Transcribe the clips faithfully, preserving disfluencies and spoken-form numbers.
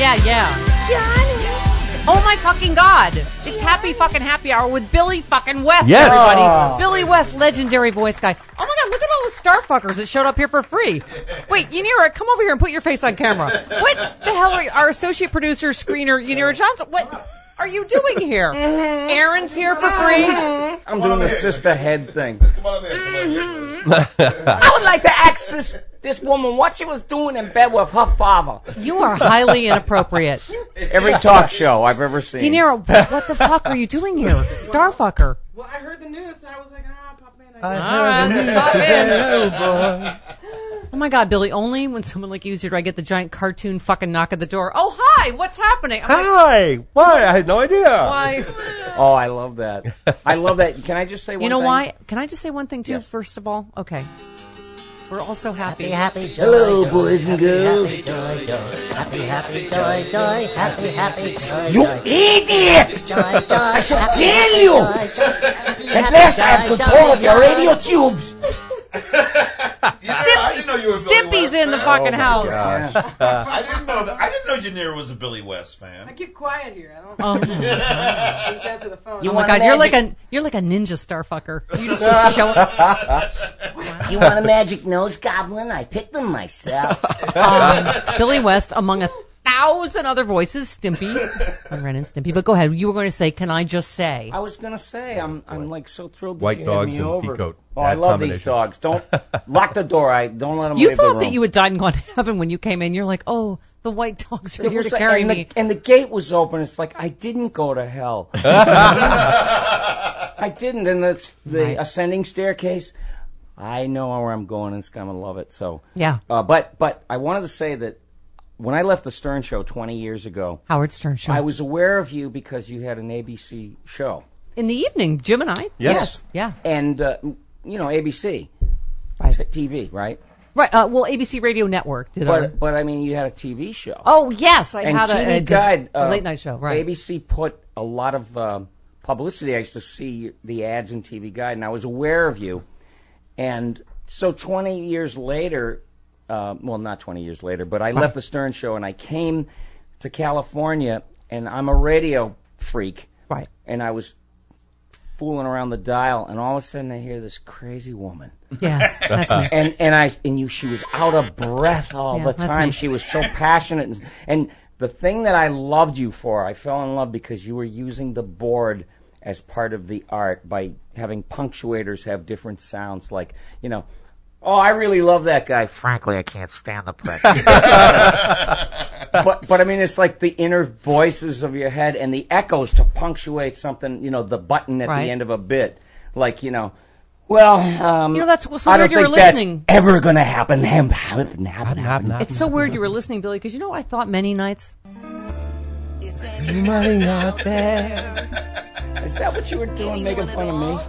yeah, yeah. Johnny. Oh my fucking God. It's Happy Fucking Happy Hour with Billy fucking West, yes. everybody. Oh. Billy West, legendary voice guy. Oh my God, look at all the starfuckers that showed up here for free. Wait, Yanira, come over here and put your face on camera. What the hell are you, our associate producer, screener, Yanira Johnson? What are you doing here? Aaron's here for free. I'm doing the sister head thing. Come on in, come on in. I would like to ask this this woman what she was doing in bed with her father. You are highly inappropriate. Every talk show I've ever seen. Yanira, what the fuck are you doing here? Starfucker. Well, I heard the news, so I was like, ah, pop in. I All heard the right. news Pop today, oh boy. Oh my God, Billy, only when someone like you is here do I get the giant cartoon fucking knock at the door. Oh, hi, what's happening? I'm like, Hi. Why? I had no idea. why? Oh, I love that. I love that. Can I just say one You know thing? why? Can I just say one thing, too, Yes. first of all? Okay. We're all so happy. Happy, happy, joy, Hello, joy, boys and happy, girls. Happy, joy, joy. Happy, happy, joy, joy. Happy, happy, joy, You joy. idiot! Joy, joy. I should tell you. At last I have control of your radio tubes. Yeah, I didn't know you were a Billy Stimpy's West in the fan. fucking Oh, my house. gosh. I didn't know that. I didn't know Yanira was a Billy West fan. I keep quiet here. I don't Oh, just answer the phone. You oh my want God, a you're like magic- a you're like a ninja starfucker. You just show up. You want a magic nose goblin? I picked them myself. Um, Billy West, among a thousand other voices, Stimpy, Ren and Stimpy. But go ahead. You were going to say, "Can I just say?" I was gonna say I'm I'm like so thrilled. That White you had dogs me and over. peacoat. Oh, I Bad love these combination. dogs. Don't lock the door. I don't let them. You leave the thought room. that you had died and gone to heaven when you came in. You're like, "Oh, the white dogs are It here was to like- carry and me." The, and the gate was open. It's like I didn't go to hell. I didn't. And the the Right. ascending staircase. I know where I'm going. And it's gonna love it. So Yeah. Uh, but but I wanted to say that when I left the Stern Show twenty years ago, Howard Stern show I was aware of you because you had an A B C show. in the evening. Jim and I. Yes. Yeah. And, uh, you know, A B C Right. T V, right? Right. Uh, well, A B C Radio Network did. our, But, but I mean, you had a T V show. oh yes, I and had T V a, a, Guide, a uh, late night show. Right. A B C put a lot of um, publicity. I used to see the ads in T V Guide, and I was aware of you. And so twenty years later, uh, well, not twenty years later, but I left the Stern Show, and I came to California, and I'm a radio freak. Right. And I was fooling around the dial, and all of a sudden I hear this crazy woman. Yes, that's me. and and I and you, she was out of breath all Yeah, the that's time. me. She was so passionate, and, and the thing that I loved you for, I fell in love because you were using the board as part of the art by having punctuators have different sounds, like you know. Oh, I really love that guy. Frankly, I can't stand the prick. but but I mean, it's like the inner voices of your head and the echoes to punctuate something. You know, the button at Right. the end of a bit, like you know. Well, um, You know, that's so I weird don't you were think that's listening. ever going to happen. Happen, happen, happen, happen. It's so weird you were listening, Billy, because you know I thought many nights. Anybody out there? Is that what you were doing, making fun of me?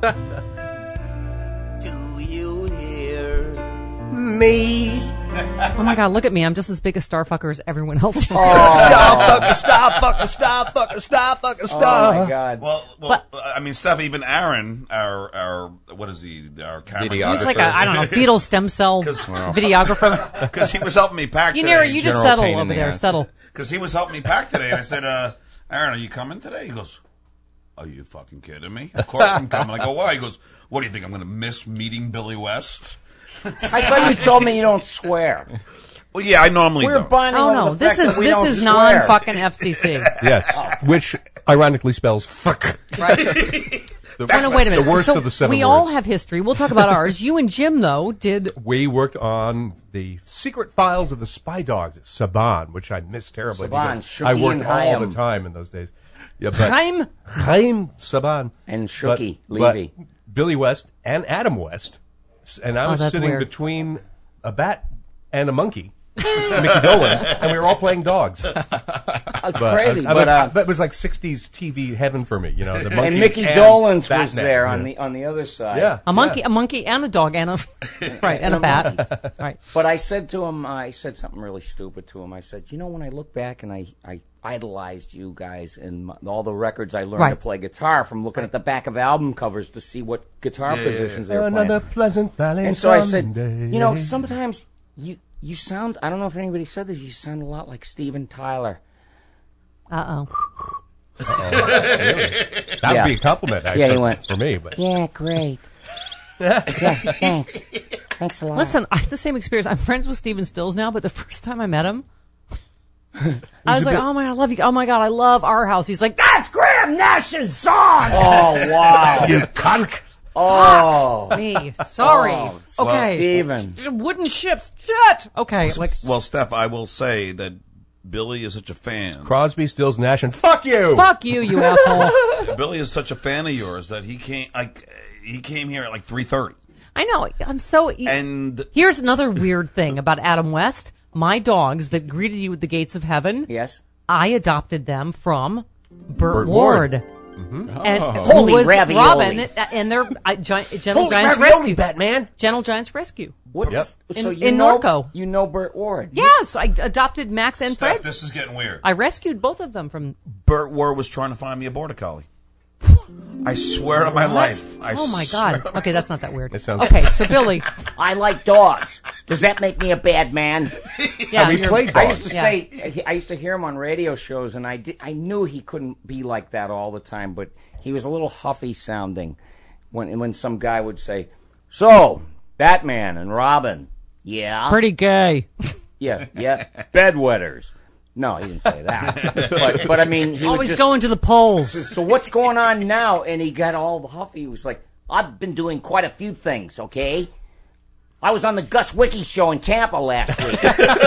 Do you hear? Me. Oh my God, look at me! I'm just as big a starfucker as everyone else. Stop, fucker, stop, fucker, stop, fucker, stop, fucker, Oh stop. my God! Well, well, I mean, Steph, even Aaron, our, our, what is he, our camera He's like a, I don't know, fetal stem cell videographer. Because he was helping me pack You today. know, you just General settle pain in over the there, ass. settle. Because he was helping me pack today, and I said, uh, Aaron, are you coming today? He goes, are you fucking kidding me? Of course I'm coming. I go, why? He goes, what do you think, I'm going to miss meeting Billy West? I thought you told me you don't swear. Well, yeah, I normally We're don't. bonding Oh over no, the this fact is that we this don't is swear. non fucking F C C. Yes, which ironically spells fuck. Right. The, Oh, no, wait a minute. The worst so of the seven we words. all have history. We'll talk about ours. You and Jim, though, did. We worked on the secret files of the Spy Dogs at Saban, which I missed terribly. Saban, because Shuki I worked and all Chaim. the time in those days. Yeah, but Chaim? Chaim Saban. And Shuki, But- Levy. but Billy West and Adam West. S- And I Oh, was that's sitting weird. between a bat and a monkey. Mickey Dolenz, and we were all playing dogs. That's But, crazy, I- I- but uh, that was like sixties T V heaven for me, you know. The monkeys and Mickey and Dolenz was Batman, there you on know. the on the other side. Yeah, A monkey, yeah. a monkey, and a dog, and a right, and a bat. Right. But I said to him, I said something really stupid to him. I said, you know, when I look back and I, I idolized you guys and my, all the records I learned Right. to play guitar from looking at the back of album covers to see what guitar positions they were Another playing. Pleasant Valley And so I said, Sunday. you know, sometimes you You sound, I don't know if anybody said this, you sound a lot like Steven Tyler. Uh oh. That would Yeah. be a compliment, actually, Yeah, he went, for me. But Yeah, great. Yeah, thanks. Thanks a lot. Listen, I had the same experience. I'm friends with Steven Stills now, but the first time I met him, I was like, oh my God, I love you. Oh my God, I love Our House. He's like, that's Graham Nash's song. Oh, wow. you cunt. Oh. Me. Sorry. Oh, okay. Steven. Wooden ships. Shit. Okay. Like, Well, Steph, I will say that Billy is such a fan. Crosby, Stills, Nash, and fuck you. fuck you, you asshole. Billy is such a fan of yours that he came like he came here at like three thirty. I know. I'm so. And Here's another weird thing about Adam West. My dogs that greeted you at the gates of heaven, Yes. I adopted them from Burt, Burt Ward. Ward. And who Holy was ravioli. Robin and their uh, Gi- Gentle Giants Rescue. Batman. Gentle Giants Rescue. What's, Yep. So In- you in know, Norco. You know Burt Ward. Yes, I adopted Max and Steph, Fred. this is getting weird. I rescued both of them from. Burt Ward was trying to find me a border collie. I swear on my life. I Oh my swear God. on my Okay, that's not that weird. It sounds- Okay, so Billy. I like dogs. Does that make me a bad man? Yeah, we you're- played I dogs. used to Yeah. say, I used to hear him on radio shows, and I did, I knew he couldn't be like that all the time, but he was a little huffy sounding when when some guy would say, "So, Batman and Robin, yeah, pretty gay. yeah, yeah, bedwetters." No, he didn't say that, but but I mean, he would Always just, going to the polls. So what's going on now? And he got all huffy. He was like, "I've been doing quite a few things, okay? I was on the Gus Wiki show in Tampa last week."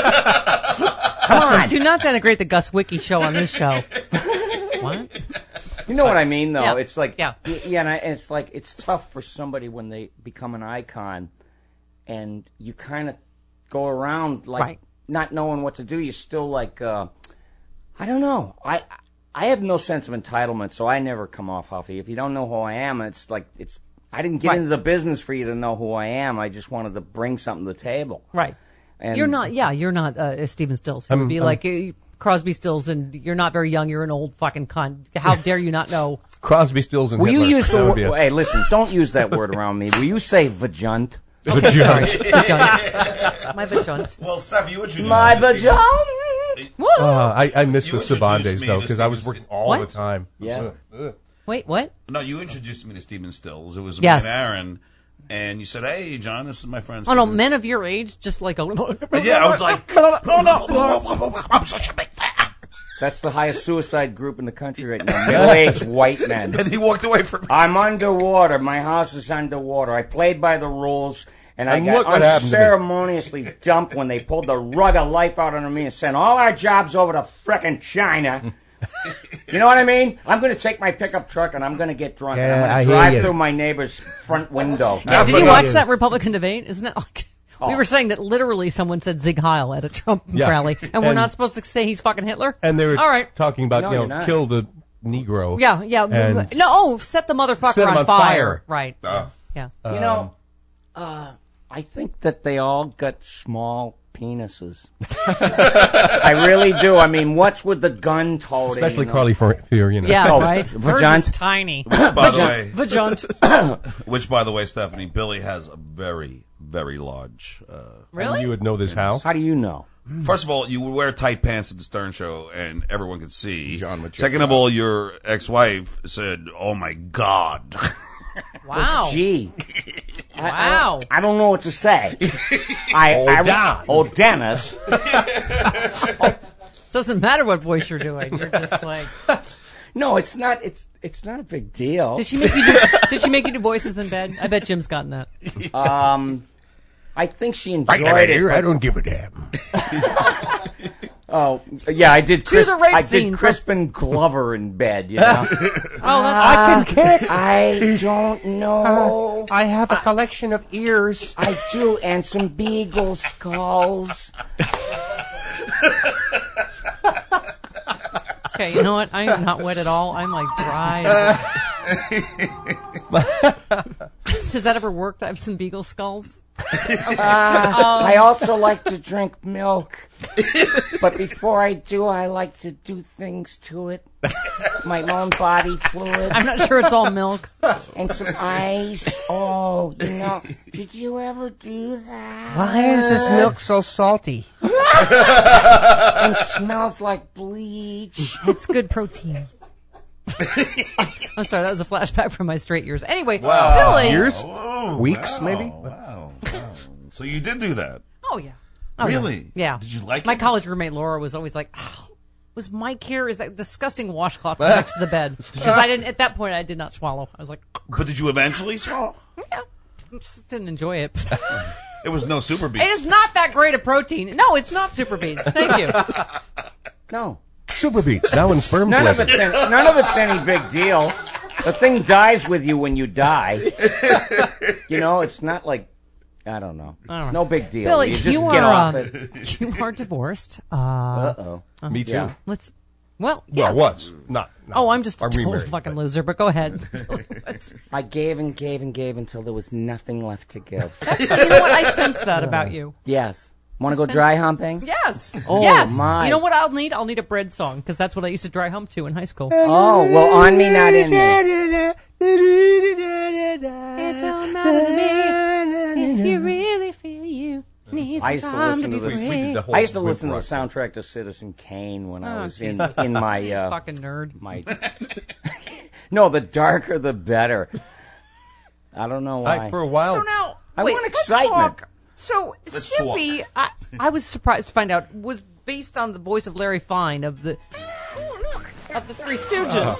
Come on. Do not denigrate the Gus Wiki show on this show. What? You know what I mean, though. Yeah. It's like, Yeah. y- yeah, and, I, and it's like it's tough for somebody when they become an icon, and you kind of go around like Right. not knowing what to do. You're still like, uh, I don't know. I I have no sense of entitlement, so I never come off huffy. If you don't know who I am, it's like it's. I didn't get Right. into the business for you to know who I am. I just wanted to bring something to the table. Right. And You're not. Yeah, you're not uh, Steven Stills. You I'm- would be I'm- like uh, Crosby, Stills, and you're not very young. You're an old fucking cunt. How dare you not know? Crosby, Stills, and Will you Hitler. use That the would be word? a- Hey, listen! Don't use that word around me. Will you say vajunt? Okay, sorry. Vajunt. My vajunt. Well, Steph, you introduced My me to Steve- vajunt. Woo! Uh, I, I miss You the Saban introduced days, me though, to because I was Steven working Sti- all What? the time. Yeah. Ugh, ugh. Wait, what? No, you introduced me to Steven Stills. It was me Yes. and Aaron, and you said, "Hey, John, this is my friend." Oh no, Steven." men of your age, just like a. Yeah, I was like, I'm such a big fan. That's the highest suicide group in the country right now. Middle-aged white men. And he walked away from me. I'm underwater. My house is underwater. I played by the rules, and I And got look what happened to me. unceremoniously dumped when they pulled the rug of life out on me and sent all our jobs over to frickin' China. You know what I mean? I'm going to take my pickup truck and I'm going to get drunk. and Yeah, I'm I going to hear drive you. through my neighbor's front window. Yeah, did but you no, watch dude. that Republican debate? Isn't that like we Oh. were saying that literally someone said Zig Heil at a Trump Yeah. rally, and we're And- not supposed to say he's fucking Hitler? And they were all right. talking about, No, you you're know, not. kill the Negro. Yeah, yeah. And- no, oh, set the motherfucker Set him on, on fire. fire. Right. Uh, Yeah. You know, uh, I think that they all got small penises. I really do. I mean, what's with the gun toting? Especially you know? Carly for fear, you know. Yeah, Oh, right. vajunt. Hers is tiny. by the way, Vajunt. which by the way, Stephanie, Billy has a very, very large. Uh, Really? You would know this how? How do you know? First of all, you would wear tight pants at the Stern Show, and everyone could see. John would check Second it of all, your ex-wife said, "Oh my God." Wow. Gee. Wow. I, I don't know what to say. I, Oh, I, Don. Oh, Dennis. Doesn't matter what voice you're doing. You're just like. No, it's not. It's it's not a big deal. Did she make you do? Did she make you do voices in bed? I bet Jim's gotten that. Um, I think she enjoyed it. I don't give a damn. Oh, yeah, I did. Chris, the rape I scene. did Crispin Glover in bed. You know. Oh, that's. I can kick. I don't know. I have a collection of ears. I do, and some beagle skulls. Okay, you know what? I am not wet at all. I'm like dry. Does that ever work? I have some beagle skulls. I also like to drink milk. But before I do, I like to do things to it. My own body fluids. I'm not sure it's all milk. And some ice. Oh, you know, did you ever do that? Why is this milk so salty? And smells like bleach. It's good protein. I'm sorry, that was a flashback from my straight years. Anyway, Wow. Billy. Years? Oh, Weeks, wow, maybe? Wow, wow. So you did do that. Oh, yeah. Oh, Really? Yeah. Did you like My it? college roommate Laura was always like, oh, was Mike here? Is that disgusting washcloth next to the bed? Because I didn't, at that point, I did not swallow. I was like, But did you eventually swallow? yeah, just didn't enjoy it. It was no super beats. It is not that great a protein. No, it's not Super Beats. Thank you. No. Super Beats, now in sperm None of, flavor. it's any, none of it's any big deal. The thing dies with you when you die. You know, it's not like, I don't know. I don't It's know. no big deal. Billy, you just you get are, off um, it. You are divorced. Uh, Uh-oh. Me too. Yeah. let's, well, yeah. Well, was. Not. not Oh, I'm just a are total remarried, fucking but- loser, but go ahead. Let's- I gave and gave and gave until there was nothing left to give. you know what? I sense that about you. Yes. Want to go dry humping? Yes. Oh, yes. my. You know what I'll need? I'll need a bread song, because that's what I used to dry hump to in high school. Oh, well, on me, not in me. It don't matter to me if you really feel you need I used to time listen to to be this- We, we did free. the whole I used to whip listen to the rock. soundtrack to Citizen Kane when I Oh, was in, Jesus. in my, uh, Fucking nerd. my, no, the darker the better. I don't know why. I, for a while. So now, I wait, want let's excitement. talk. So Let's Stimpy, I, I was surprised to find out, was based on the voice of Larry Fine of the of the Three Stooges.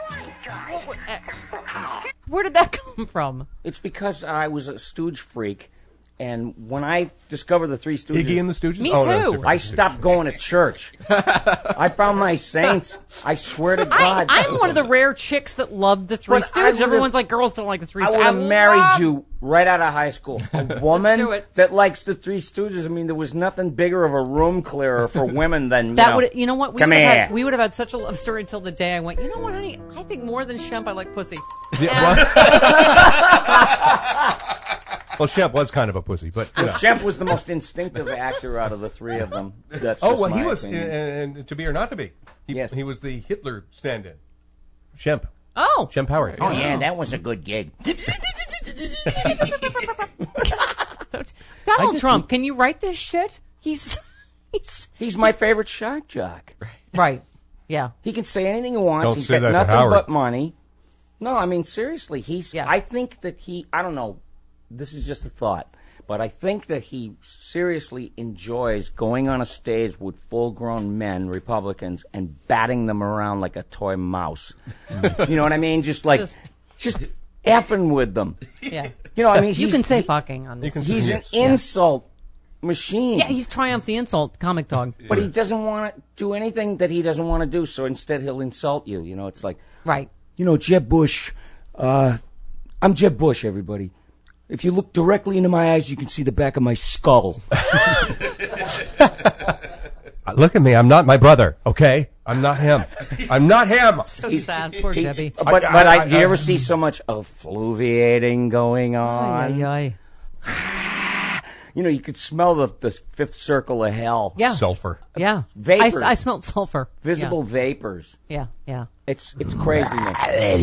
Where did that come from? It's because I was a Stooge freak, and when I discovered the Three Stooges, Iggy and the Stooges? Me Oh, no, too. different. I stopped going to church. I found my saints. I swear to I, God. I'm one of the rare chicks that loved the Three But I Stooges. would've- Everyone's like, girls don't like the Three I Stooges. would have love- married you right out of high school. A woman do it. that likes the Three Stooges. I mean, there was nothing bigger of a room clearer for women than you That know, would, you know what? We come would have here. had, we would have had such a love story until the day I went. You know what, honey? I think more than Shemp, I like pussy. Yeah, well, well, Shemp was kind of a pussy, but you know. Shemp was the most instinctive actor out of the three of them. That's Oh just well, he my was, opinion. and, and to be or not to be, he, Yes. he was the Hitler stand-in. Shemp, Oh, Shemp Howard. Oh yeah, that was a good gig. Donald Trump, can you write this shit? He's, he's He's my favorite shock jock. right. Yeah. He can say anything he wants. Don't He's say got that to nothing Howard. but money. No, I mean seriously, he's. Yeah. I think that he. I don't know. This is just a thought, but I think that he seriously enjoys going on a stage with full-grown men, Republicans, and batting them around like a toy mouse. You know what I mean? Just like, Just- just, effing with them. Yeah. You know, I mean, You he's, can say he- fucking on this. You can he's Yes. an insult machine. Yeah, he's Triumph the Insult comic dog. But he doesn't want to do anything that he doesn't want to do, so instead he'll insult you. You know, it's like, Right. you know, Jeb Bush. Uh, I'm Jeb Bush, everybody. If you look directly into my eyes, you can see the back of my skull. Uh, Look at me. I'm not my brother. Okay, I'm not him. I'm not him. So sad. Poor Debbie. But, but I- I, I- do you I- ever see so much effluviating going on? Ay, ay, ay. You know, you could smell the, the fifth circle of hell. Yeah. Sulfur. Yeah. Vapors. I, I smelled sulfur. Visible vapors. Yeah. Yeah. It's it's craziness.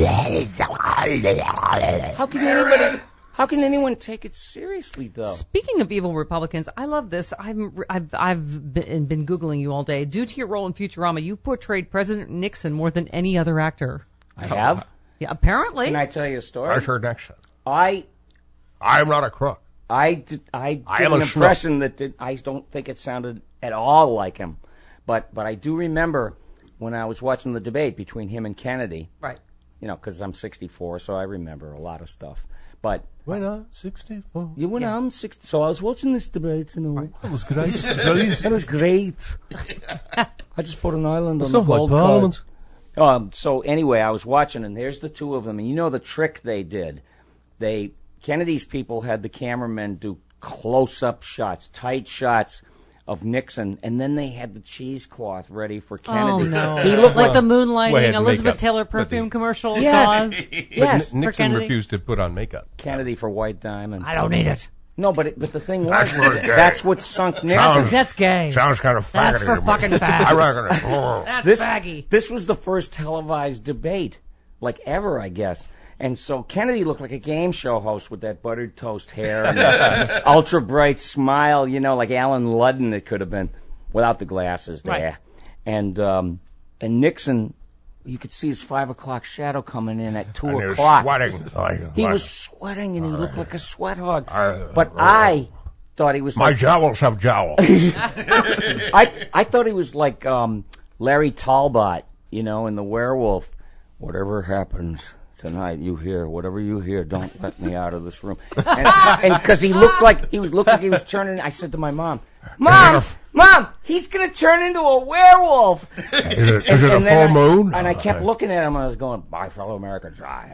How can anybody? How can anyone take it seriously, though? Speaking of evil Republicans, I love this. I'm, I've I've been, been googling you all day. Due to your role in Futurama, you've portrayed President Nixon more than any other actor. I have. Yeah, apparently. Can I tell you a story? I heard next. I I am not a crook. I did, I did I am an a schmuck. impression that did, I don't think it sounded at all like him, but but I do remember when I was watching the debate between him and Kennedy. Right. You know, because I'm sixty-four, so I remember a lot of stuff. But When I'm sixty-four. you when Yeah. I'm sixty, so I was watching this debate. You know, That was great. Brilliant. it was great. I just put an island on So the what, gold Parliament? card. Um, so anyway, I was watching, and there's the two of them, and you know the trick they did. They Kennedy's people had the cameramen do close-up shots, tight shots of Nixon, and then they had the cheesecloth ready for Kennedy. Oh no! He looked like like the Well, he moonlighting had Elizabeth makeup, Taylor but perfume the- commercial. Yes. Dawes. But yes. N- Nixon Kennedy? refused to put on makeup. Kennedy for White Diamonds. I don't need it. No, but it, but the thing was, That's very gay. that's what sunk Nixon. Sounds- That's gay. Sounds kind of faggoty. That's for to me. fucking fags. I reckon it. Oh. That's this, faggy. this was the first televised debate, like ever, I guess. And so Kennedy looked like a game show host with that buttered toast hair and the ultra bright smile, you know, like Alan Ludden it could have been, without the glasses there. Right. And um, and Nixon, you could see his five o'clock shadow coming in at two And he was o'clock. sweating. Like, He like, was sweating and he looked like a sweat hog. I- But I thought he was My like jowls have jowls. I I thought he was like um, Larry Talbot, you know, in The Werewolf. Whatever happens tonight, you hear. Whatever you hear, don't let me out of this room. And because he looked like he was looked like he was turning. I said to my mom, "Mom, Mom, he's gonna turn into a werewolf." Is it, is it a And full then I- moon? And I kept looking at him. And I was going, "My fellow Americans, I."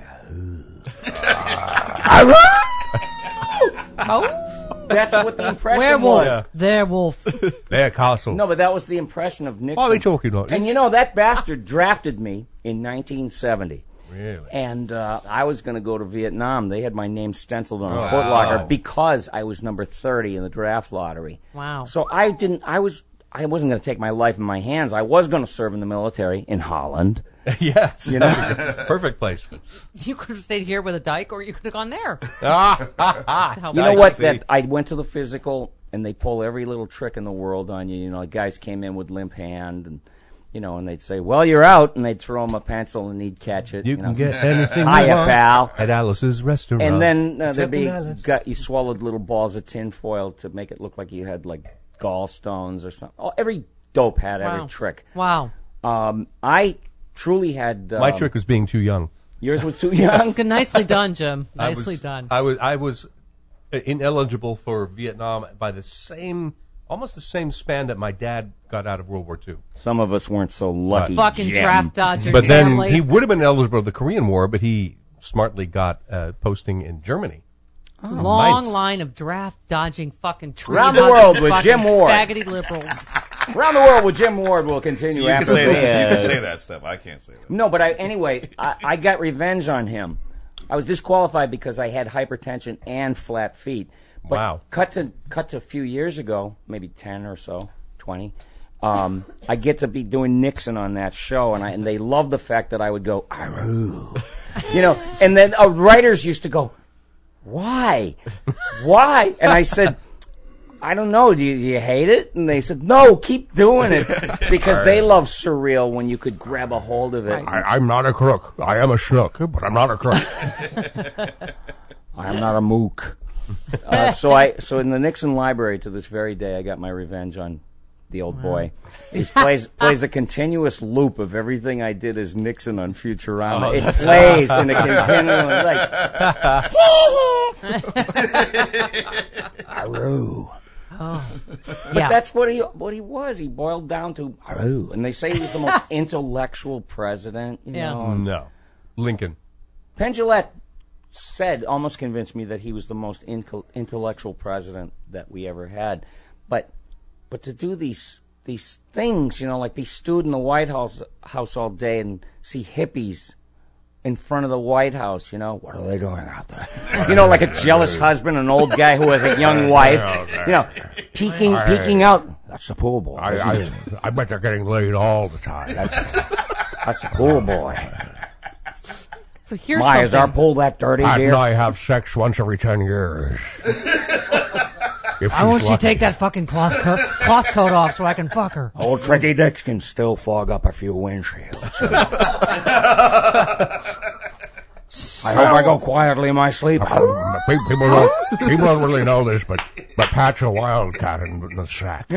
Oh, That's what the impression werewolf. was. Werewolf. There, Castle. No, but that was the impression of Nixon. What are we talking about? And you know, that bastard drafted me in nineteen seventy. Really? And uh, I was going to go to Vietnam. They had my name stenciled on a Wow. footlocker because I was number thirty in the draft lottery. Wow. So I didn't, I was, I wasn't going to take my life in my hands. I was going to serve in the military in Holland. Yes. You know? Perfect place. You could have stayed here with a dyke, or you could have gone there. ah, ha, ha. How You know about- what? see. That I went to the physical, and they pull every little trick in the world on you. You know, guys came in with limp hand, and you know, and they'd say, "Well, you're out," and they'd throw him a pencil, and he'd catch it. You, You, can know? get anything you Hiya, want pal. at Alice's restaurant. And then uh, Except there'd be in Alice. got, you swallowed little balls of tin foil to make it look like you had like gallstones or something. Oh, every dope had Wow. every trick. Wow. Um, I truly had. Um, My trick was being too young. Yours was too young. Good, nicely done, Jim. I Nicely was, done. I was I was ineligible for Vietnam by the same, almost the same span that my dad got out of World War Two. Some of us weren't so lucky. Fucking Jim. draft dodger But then family. he would have been eligible for the Korean War, but he smartly got uh, posting in Germany. Long Mainz. line of draft dodging fucking tree Around the hugging world with fucking Jim Ward. faggoty liberals. Around the world with Jim Ward will continue You can after say that. You this. can say that stuff. I can't say that. No, but I, anyway, I, I got revenge on him. I was disqualified because I had hypertension and flat feet. But Wow. cut to cut to a few years ago, maybe ten or so, twenty. Um, I get to be doing Nixon on that show, and I and they love the fact that I would go, "Aroo," you know, and then uh, writers used to go, "Why, why?" And I said, "I don't know. Do you, do you hate it?" And they said, "No, keep doing it," because they love surreal when you could grab a hold of it. I, I'm not a crook. I am a schnook, but I'm not a crook. I am not a mook. Uh, so I, so in the Nixon Library to this very day, I got my revenge on the old boy. He plays plays a continuous loop of everything I did as Nixon on Futurama. Oh, it plays in a continuum, like, Aru. But Yeah. that's what he what he was. He boiled down to Aru, and they say he was the most intellectual president. You Yeah. know, No. Lincoln. Penn Jillette said, almost convinced me that he was the most inco- intellectual president that we ever had. But but to do these these things, you know, like be stewed in the White House house all day and see hippies in front of the White House, you know, what are they doing out there? You know, like a jealous husband, an old guy who has a young wife, you know, peeking peeking out. That's the pool boy. I, I, I bet they're getting laid all the time. That's, that's the pool boy. So here's My, is our something. pool that dirty, Pat dear? and I have sex once every ten years. If Why she's won't you lucky. take that fucking cloth, co- cloth coat off so I can fuck her? Old Tricky Dicks can still fog up a few windshields. I hope I go quietly in my sleep. Um, pe- people don't people don't really know this, but but Pat's a wildcat in, in the sack.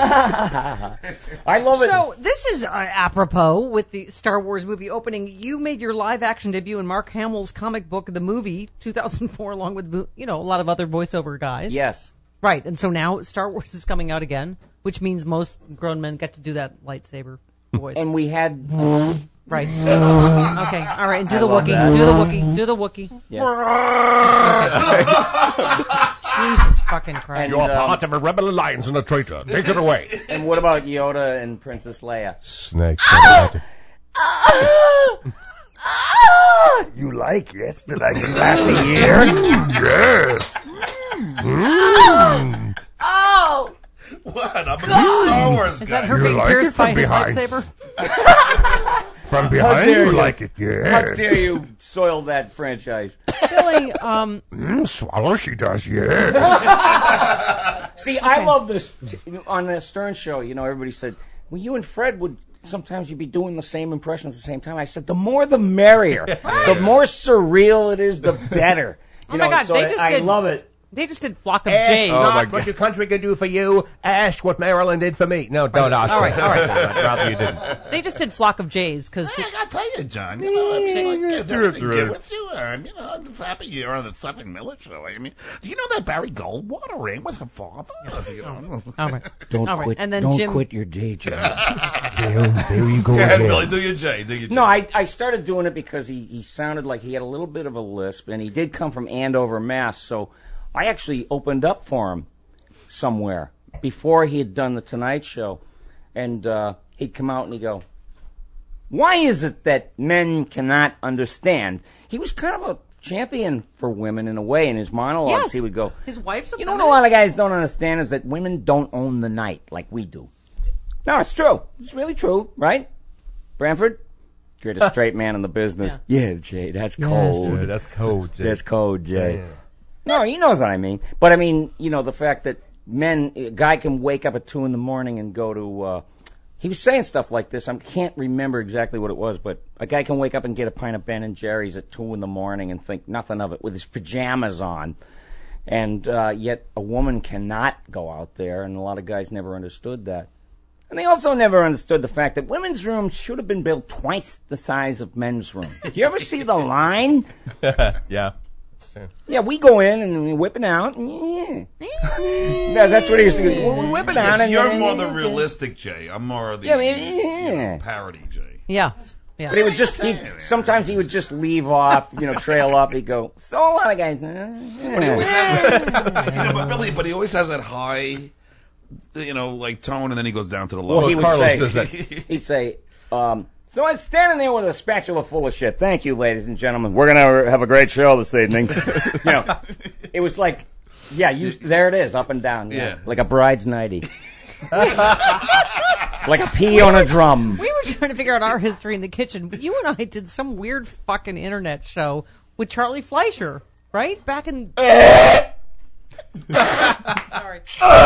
I love it. So this is uh, apropos with the Star Wars movie opening. You made your live action debut in Mark Hamill's comic book, The Movie, two thousand four, along with you know a lot of other voiceover guys. Yes. Right, and so now Star Wars is coming out again, which means most grown men get to do that lightsaber voice. And we had. right. Okay, all right, and do I the love Wookiee, that. do the Wookiee, do the Wookiee. Yes. Jesus fucking Christ. And, You're um, part of a rebel alliance and a traitor. Take it away. and what about Yoda and Princess Leia? Snake. You like it? That I can last a year? Yes. Oh! What? I'm a big Star Wars guy. Is that her You being like pierced it from by his behind. lightsaber? From behind, dare you you. like it, yes. How dare you soil that franchise? Billy, um, Mm, swallow, she does, yes. See, I love this. On the Stern show, you know, everybody said, well, you and Fred would sometimes you'd be doing the same impressions at the same time. I said, the more the merrier. The more surreal it is, the better. You Oh my know, God, so they I- just I did- love it. they just did Flock of Ask Jays. not what your country can do for you. Ask what Maryland did for me. No, don't ask. All right, all right. I'd rather you didn't. They just did Flock of Jays because I gotta tell you, John. You know, I mean, like, is everything good with you? Um, you know, I'm just happy you're on the Suffolk Miller show. I mean, do you know that Barry Goldwater ran with her father? You know? all right. Don't All right, quit. and then don't Jim- quit your day job. There, there you go Go ahead, again. Billy. Do your J. Do your J. No, I, I started doing it because he, he sounded like he had a little bit of a lisp, and he did come from Andover, Mass. So I actually opened up for him somewhere before he had done the Tonight Show, and uh, he'd come out and he'd go, "Why is it that men cannot understand?" He was kind of a champion for women in a way. In his monologues, Yes. he would go, His wife's a "You know what a feminist? lot of guys don't understand is that women don't own the night like we do." No, it's true. It's really true, right? Branford, greatest straight man in the business. Yeah, Jay, that's cold. Dude, that's cold, Jay. That's code, Jay. Yeah. No, he knows what I mean. But I mean, you know, the fact that men, a guy can wake up at two in the morning and go to. Uh, he was saying stuff like this. I can't remember exactly what it was, but a guy can wake up and get a pint of Ben and Jerry's at two in the morning and think nothing of it with his pajamas on, and uh, yet a woman cannot go out there, and a lot of guys never understood that. And they also never understood the fact that women's rooms should have been built twice the size of men's rooms. Do you ever see the line? Yeah. That's true. Yeah, we go in and we whip it out. Yeah. Yeah, that's what he used to do. We whip it out. Yes, and you're more the realistic Jay. I'm more the Yeah, I mean, you know, yeah. parody Jay. Yeah. Yeah. But he would just, he, sometimes he would just leave off, you know, trail up. He'd go, so a lot of guys. But he always has that, you know, but Billy, but he always has that high, you know, like tone, and then he goes down to the low. He would Carlos say, does that. he'd say, um, so I was standing there with a spatula full of shit. Thank you, ladies and gentlemen. We're going to have a great show this evening. You know, it was like, yeah, you, there it is, up and down. Yeah. Yeah. Like a bride's nightie. Like a pea on a drum. We were trying to figure out our history in the kitchen. You and I did some weird fucking internet show with Charlie Fleischer, right? Back in. Sorry.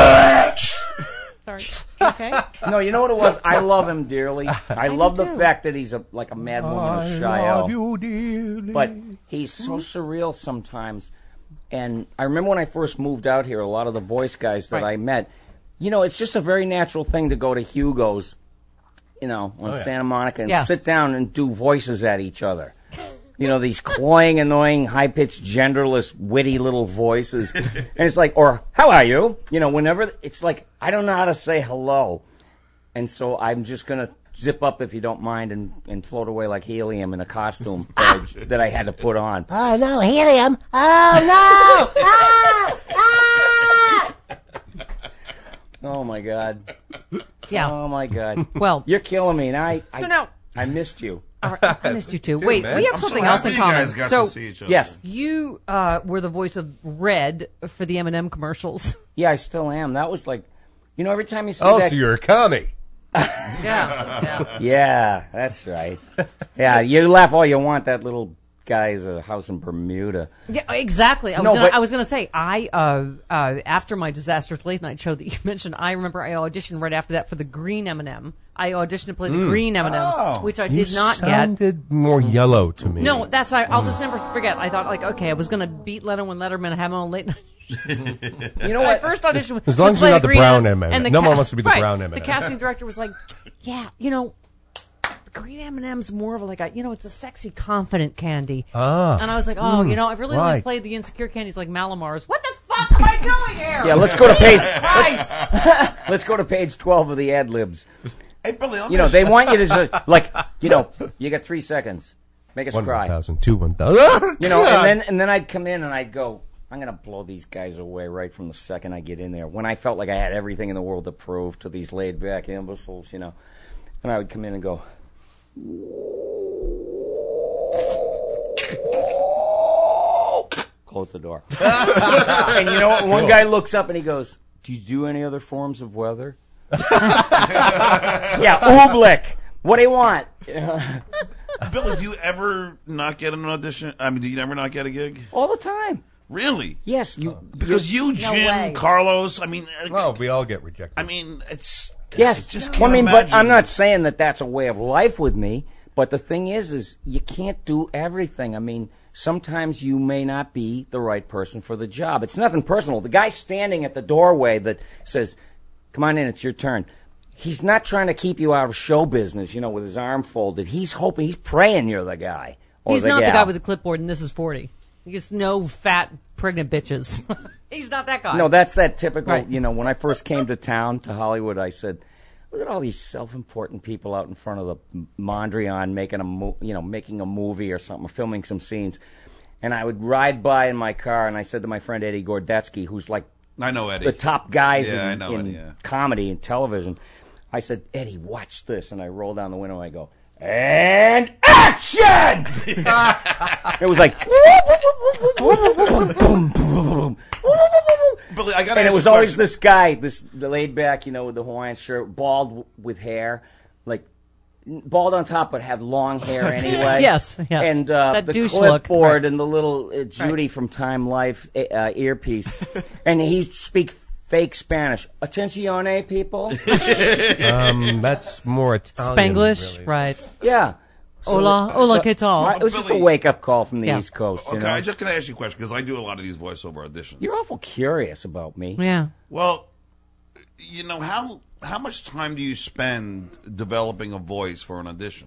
Sorry. Okay. No, you know what it was? I love him dearly. I, love do the too. fact that he's a like a mad woman of I Shael. love you dearly. But he's so surreal sometimes. And I remember when I first moved out here, a lot of the voice guys that Right. I met, you know, it's just a very natural thing to go to Hugo's, you know, on Oh, yeah. Santa Monica and Yeah. sit down and do voices at each other. You know, these cloying, annoying, high-pitched, genderless, witty little voices. And it's like, or, how are you? You know, whenever, it's like, I don't know how to say hello. And so I'm just going to zip up, if you don't mind, and, and float away like helium in a costume that, I, that I had to put on. Oh no, helium! Oh no! Ah! Ah! Oh, my God. Yeah. Oh, my God. Well, You're killing me. And I, so I, now. I missed you. All right, I missed you too. Wait, man. we have I'm so something else happy in you common. guys got So to see each other. Yes. you uh, were the voice of Red for the M and M commercials. Yeah, I still am. That was like, you know, every time you see Oh, that. so you're a commie. Yeah. Yeah. Yeah, that's right. Yeah, you laugh all you want. That little guy is a house in Bermuda. Yeah, exactly. I was No, gonna, but- I was going to say I uh, uh, after my disastrous late night show that you mentioned, I remember I auditioned right after that for the green M and M. I auditioned to play the green M and M, Oh. which I You did not get. sounded more yellow to me. No, that's I, I'll just never forget. I thought like, okay, I was going to beat Leno and Letterman and have my own late night. You know My what? first audition was As long was as play you're not the green brown M- M and M. and the No ca- one wants to be the right, brown M and M. The casting director was like, yeah, you know, the green M and M's more of a, like a, you know, it's a sexy, confident candy. Ah. And I was like, oh, you know, I've really only right. played the insecure candies like Malamars. What the fuck am I doing here? Yeah, let's go to page. Christ. Let's go to page twelve of the ad libs. Hey, Billy, let me You know, ask they want you to just, like, you know, you got three seconds. Make us One cry. thousand, two one thousand. You know, and then and then I'd come in and I'd go, I'm gonna blow these guys away right from the second I get in there. When I felt like I had everything in the world to prove to these laid back imbeciles, you know, and I would come in and go, close the door. And you know what? One guy looks up and he goes, "Do you do any other forms of weather?" Yeah, oobleck. What do you want? Billy, do you ever not get an audition? I mean, do you ever not get a gig? All the time. Really? Yes, you. Because you, Jim, way. Carlos, I mean, uh, Well, we all get rejected. I mean, it's Yes, I just well, can't I mean, imagine. but I'm not saying that that's a way of life with me. But the thing is, is you can't do everything. I mean, sometimes you may not be the right person for the job. It's nothing personal. The guy standing at the doorway that says, "Come on in, it's your turn." He's not trying to keep you out of show business, you know, with his arm folded. He's hoping, he's praying you're the guy. Or He's the not gal. the guy with the clipboard, and this is forty. He's no fat, pregnant bitches. He's not that guy. No, that's that typical, Right. you know, when I first came to town, to Hollywood, I said, look at all these self-important people out in front of the Mondrian making a, mo- you know, making a movie or something, filming some scenes. And I would ride by in my car, and I said to my friend Eddie Gordetsky, who's like I know Eddie. the top guys Yeah, I in, know in Eddie, yeah. comedy and television, I said, "Eddie, watch this." And I roll down the window and I go, "And action!" It was like, Billy, I gotta and ask it was you a always question. this guy, this the laid back, you know, with the Hawaiian shirt, bald w- with hair, like bald on top, but had long hair anyway. Yes, yes. And uh, That the douche look, clipboard right. and the little uh, Judy from Time Life uh, earpiece, and he speak fake Spanish. Attenzione, people. um, that's more Italian. Spanglish, really. right. Yeah. Hola, hola, ¿qué tal? It was just a Billy- wake up call from the Yeah. East Coast. You Okay, know? I'm just going to ask you a question because I do a lot of these voiceover auditions. You're awful curious about me. Yeah. Well, you know, how how much time do you spend developing a voice for an audition?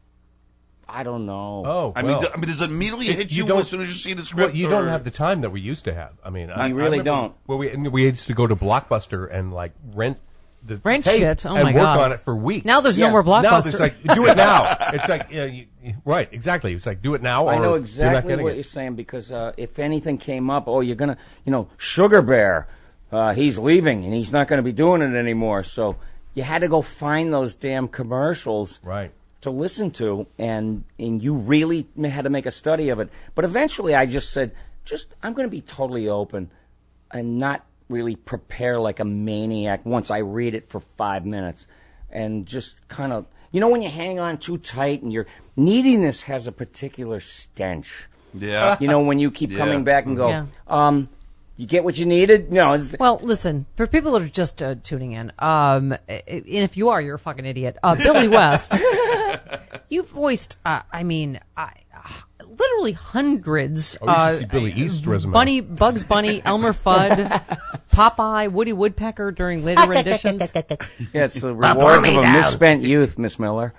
I don't know. Oh, I well. mean, do, I mean, does it immediately It- hit you you, don't- as soon as you see the script? Well, you or- don't have the time that we used to have. I mean, I, You I really remember don't. Well, we we used to go to Blockbuster and like rent the Rent tape shit. Oh, and my work God. on it for weeks. Now there's Yeah. no more Now Blockbuster. it's like do it now. It's like you know, you, you- right, exactly. It's like do it now. Or I know you're not exactly getting what it. you're saying because uh, if anything came up, oh, you're gonna, you know, Sugar Bear, uh, he's leaving and he's not going to be doing it anymore. So you had to go find those damn commercials Right. to listen to, and and you really had to make a study of it. But eventually, I just said, just I'm going to be totally open and not really prepare like a maniac once I read it for five minutes, and just kind of, you know, when you hang on too tight and your neediness has a particular stench. Yeah. You know, when you keep Yeah. coming back and go, Yeah. um, you get what you needed? No, it's, Well, listen, for people that are just uh, tuning in, um, and if you are, you're a fucking idiot. Uh, Billy West, you voiced, uh, I mean, I, uh, literally hundreds. Oh, you should uh, see Billy East's resume. Bunny, Bugs Bunny, Elmer Fudd, Popeye, Woody Woodpecker during later renditions. yeah, it's the rewards of a down. misspent youth, Miss Miller.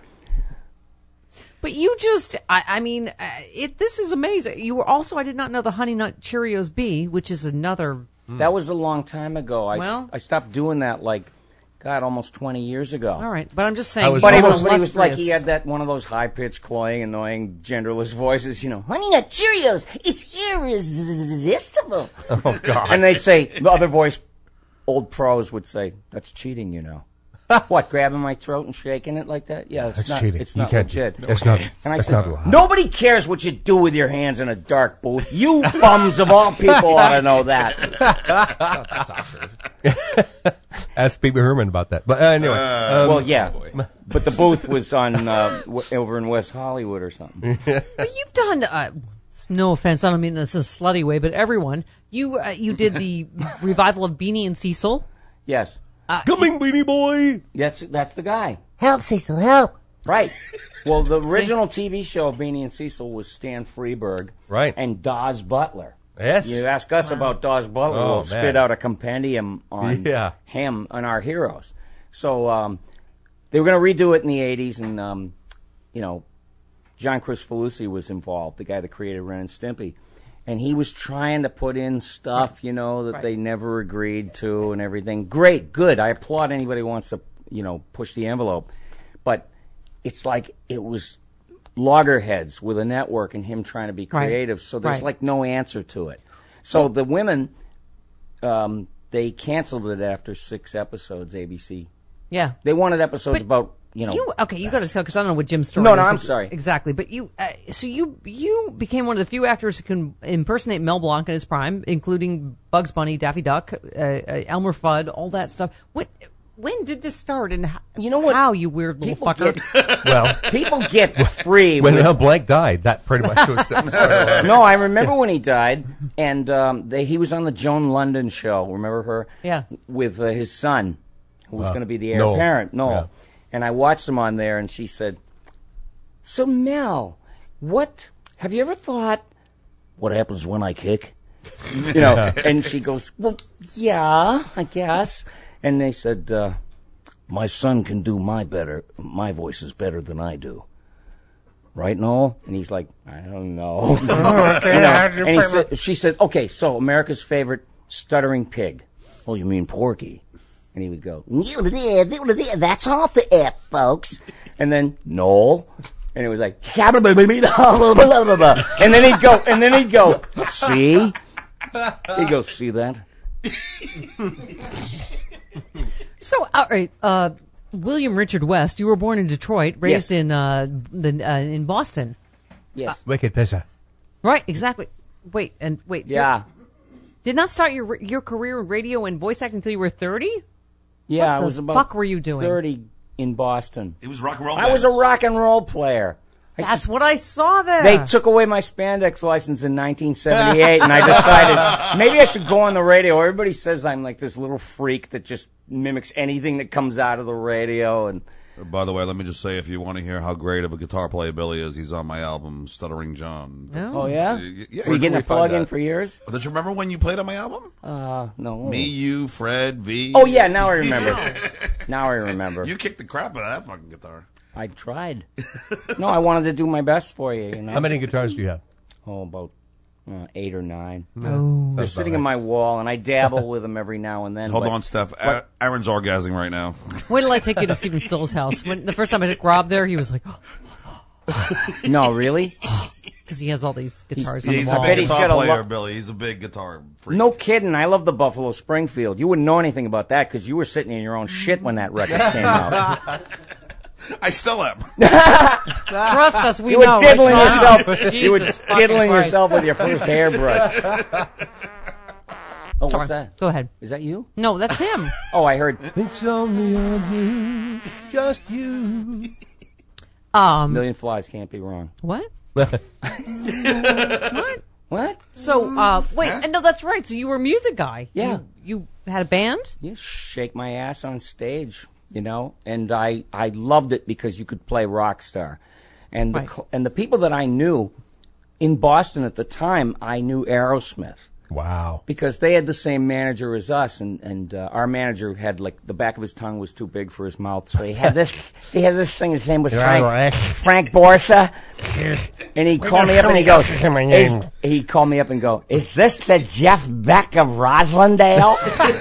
But you just, I, I mean, uh, it. This is amazing. You were also, I did not know the Honey Nut Cheerios Bee, which is another. That was a long time ago. I, s- Well- I stopped doing that like, God, almost twenty years ago. All right, but I'm just saying. I was But he more was, but he was like, illustrious- he had that one of those high pitched, cloying, annoying, genderless voices, you know. Honey Nut Cheerios, it's irresistible. Oh God. And they'd say, the other voice, old pros would say, that's cheating, you know. What, grabbing my throat and shaking it like that? Yeah, it's That's not, cheating. it's You not can't- legit. That's not. And I That's said, not allowed. nobody cares what you do with your hands in a dark booth. You bums of all people ought to know that. Ask Baby Herman about that. But uh, anyway, um, Well, yeah, but the booth was on uh, w- over in West Hollywood or something. But you've done. Uh, no offense, I don't mean this in a slutty way, but everyone, you uh, you did the revival of Beanie and Cecil. Yes, coming, Beanie Boy. that's that's the guy. Help, Cecil, help. Right. Well, the original T V show of Beanie and Cecil was Stan Freberg, Right. and Dawes Butler. Yes. You ask us about Dawes Butler, Oh, we'll man. spit out a compendium on Yeah. him and our heroes. So um, they were going to redo it in the eighties, and um, you know, John Kricfalusi was involved, the guy that created Ren and Stimpy, and he was trying to put in stuff, you know, that they never agreed to and everything. Great, good. I applaud anybody who wants to, you know, push the envelope, but it's like it was loggerheads with a network and him trying to be Right. creative. So there's Right. like no answer to it. So the women, um, they canceled it after six episodes. A B C. Yeah. They wanted episodes But- about you know. You okay? You got to tell because I don't know what Jim's story No, is. no, I'm sorry. Exactly, but you, uh, so you you became one of the few actors who can impersonate Mel Blanc in his prime, including Bugs Bunny, Daffy Duck, uh, uh, Elmer Fudd, all that stuff. What? When did this start? And how, You know what? How you weird little People fucker? get, Well, people get free. when with- Mel Blanc died, that pretty much was it. no, I remember when he died, and um, they, he was on the Joan London show. Remember her? Yeah. With uh, his son, who was Wow. going to be the heir Noel. apparent, Noel. Yeah. And I watched him on there, and she said, "So Mel, what have you ever thought? What happens when I kick? You know?" And she goes, "Well, yeah, I guess." And they said, uh, "My son can do my better. My voice is better than I do." Right, Noel? And he's like, "I don't know." You know, and he said, she said, "Okay, so America's favorite stuttering pig." "Oh, you mean Porky?" And he would go, That's off the F, folks. and then Noel, and it was like, and then he'd go, and then he'd go, "See?" He'd go, "See that?" So, all right, uh, William Richard West. You were born in Detroit, raised Yes. in uh, the uh, in Boston. Yes. Wicked Pizza. Right, exactly. Wait, and wait. Yeah. you Did not start your your career in radio and voice acting until you were thirty? Yeah, What I the was about fuck were you doing? thirty in Boston. He was rock and roll. I was a bands. rock and roll player. I That's what I saw there. They took away my spandex license in nineteen seventy-eight, and I decided maybe I should go on the radio. Everybody says I'm like this little freak that just mimics anything that comes out of the radio. And By the way, let me just say, if you want to hear how great of a guitar player Billy is, he's on my album, Stuttering John. No. oh yeah, Uh, yeah, were you getting we a find plug in that? for years? Don't you remember when you played on my album? Uh, no. Me, you, Fred, V. Oh yeah, now I remember. now I remember. You kicked the crap out of that fucking guitar. I tried. No, I wanted to do my best for you. You know. How many guitars do you have? Oh, about uh, eight or nine. Oh. They're sitting in my wall, and I dabble with them every now and then. Hold but- on, Steph. A- Aaron's orgasming right now. Wait till I take you to Stephen Stills' house. When the first time I took Rob there, he was like, No, really? because he has all these guitars on He's the a wall. bet big he's guitar got a player, lo- Billy. He's a big guitar freak. No kidding. I love the Buffalo Springfield. You wouldn't know anything about that because you were sitting in your own shit when that record came out. I still am. Trust us, we You were know. diddling right? yourself. You were Jesus fucking diddling Christ. yourself with your first hairbrush. Oh, Sorry. what's that? Go ahead. Is that you? No, that's him. Oh, I heard It's only on you, just you. Um, Million Flies Can't Be Wrong. what? Well, What? What? So, uh, wait, uh, no, that's right. So you were a music guy. Yeah. You, you had a band? You shake my ass on stage, you know, and I, I loved it because you could play rock star, and the Right. cl- and the people that I knew in Boston at the time, I knew Aerosmith wow. because they had the same manager as us, and and uh, our manager had like the back of his tongue was too big for his mouth, so he had this he had this thing. His name was Frank Frank Borsa, and he called me up and he goes, is, he called me up and go, "Is this the Jeff Beck of Roslindale?"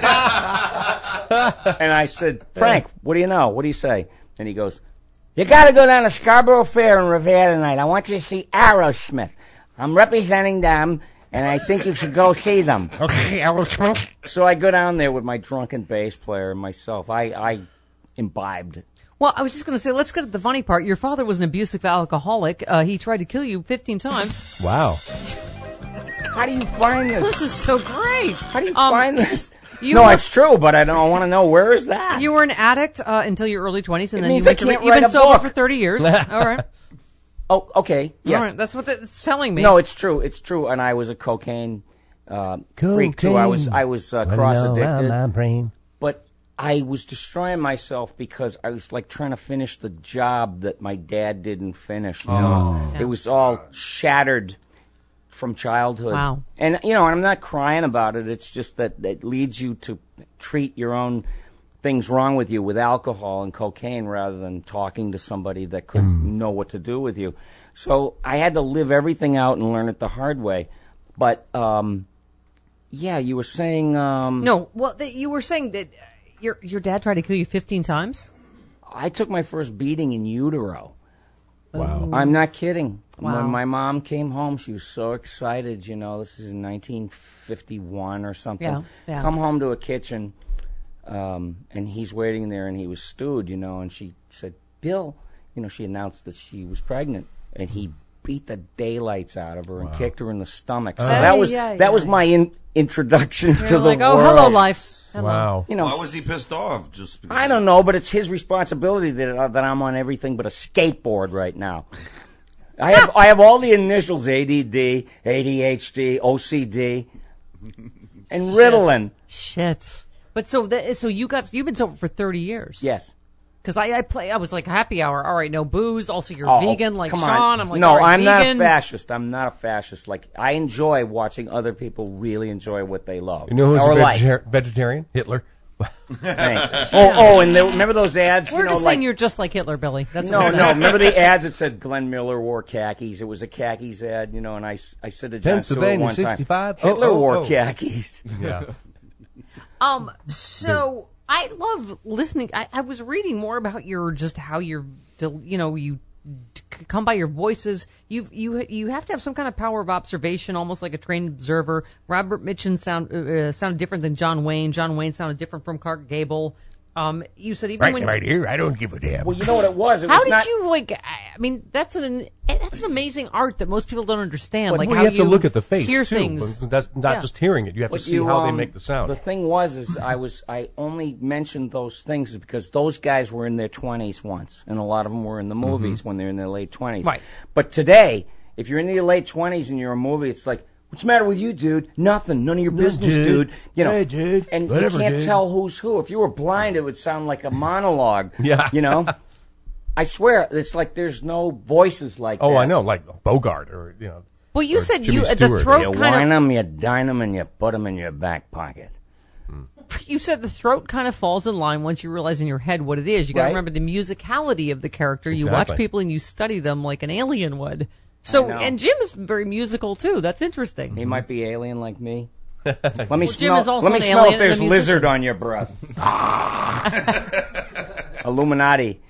And I said, "Frank, what do you know? What do you say?" And he goes, "You got to go down to Scarborough Fair in Revere tonight. I want you to see Aerosmith. I'm representing them, and I think you should go see them." Okay, Aerosmith. So I go down there with my drunken bass player and myself. I, I imbibed. Well, I was just going to say, let's get to the funny part. Your father was an abusive alcoholic. Uh, he tried to kill you fifteen times. Wow. How do you find this? This is so great. How do you Um, find this? you no, were- it's true, but I don't want to know where is that. You were an addict uh, until your early twenties, and It then you means I went to can't you've write been a sober book. for thirty years. All right. Oh, okay. Yes. All right. That's what the, it's telling me. No, it's true. It's true. And I was a cocaine uh, freak too. I was I was uh, cross addicted, My brain. but I was destroying myself because I was like trying to finish the job that my dad didn't finish. You know, Yeah. it was all shattered from childhood. Wow. And you know, and I'm not crying about it. It's just that it leads you to treat your own things wrong with you with alcohol and cocaine rather than talking to somebody that could know what to do with you. So I had to live everything out and learn it the hard way. But um, yeah, you were saying um, No. Well, th- you were saying that uh, your your dad tried to kill you fifteen times. I took my first beating in utero. Wow. I'm not kidding. Wow. When my mom came home, she was so excited. You know, this is in nineteen fifty-one or something. Yeah, yeah. Come home to a kitchen, um, and he's waiting there, and he was stewed. You know, and she said, Bill, you know, she announced that she was pregnant, and he beat the daylights out of her and kicked her in the stomach. So Ay, that was ay, that ay. was my in, introduction You're to the like, oh, world. hello, life. Hello. Wow. You know, Why was he pissed off? Just because I don't know, but it's his responsibility that uh, that I'm on everything but a skateboard right now. I have I have all the initials: A D D, A D H D, O C D, and Ritalin. Shit. But so that, so you got you've been sober for thirty years. Yes. Because I, I play I was like happy hour. All right, no booze. Also, you're Oh, vegan like come Sean. on. I'm like, no, all right, I'm vegan. not a fascist. I'm not a fascist. Like I enjoy watching other people really enjoy what they love. You know who's or a like. vegetar- vegetarian? Hitler. Thanks. Oh, oh, and the, remember those ads? We're you know, just like, saying you're just like Hitler, Billy. That's No, what we're no. saying. Remember the ads that said Glenn Miller wore khakis? It was a khakis ad, you know. And I, s- I said to John Stewart Pennsylvania one time, sixty-five? Hitler Oh, oh, wore oh. khakis. Yeah. Um. So I love listening. I, I was reading more about your just how you're, del- you know, you d- come by your voices. You you you have to have some kind of power of observation, almost like a trained observer. Robert Mitchum sound uh, sounded different than John Wayne. John Wayne sounded different from Clark Gable. Um. You said even Right, when right here. I don't give a damn. Well, you know what it was? It how was did not, you like? I I mean, that's an that's an amazing art that most people don't understand. Well, like you how have to look at the face hear too. things. That's not Yeah. just hearing it. You have But to see you, how they um, make the sound. The thing was, is I was I only mentioned those things because those guys were in their twenties once, and a lot of them were in the movies when they're in their late twenties. Right. But today, if you're in your late twenties and you're a movie, it's like, what's the matter with you, dude? Nothing. None of your business, dude. dude. You know, Hey, dude. and Whatever, you can't dude. tell who's who. If you were blind, it would sound like a monologue. Yeah. You know. I swear, it's like there's no voices like oh, that. I know, like Bogart or you know. Well, you or said Jimmy you the Stewart. throat You kind wine of them, you dine them, and you put them in your back pocket. you said the throat kind of falls in line once you realize in your head what it is. You got to Right. remember the musicality of the character. You Exactly. watch people and you study them like an alien would. So, know. and Jim is very musical too. That's interesting. He might be alien like me. Let me Jim smell. is also let me an smell alien if there's and a musician. lizard on your breath. Illuminati,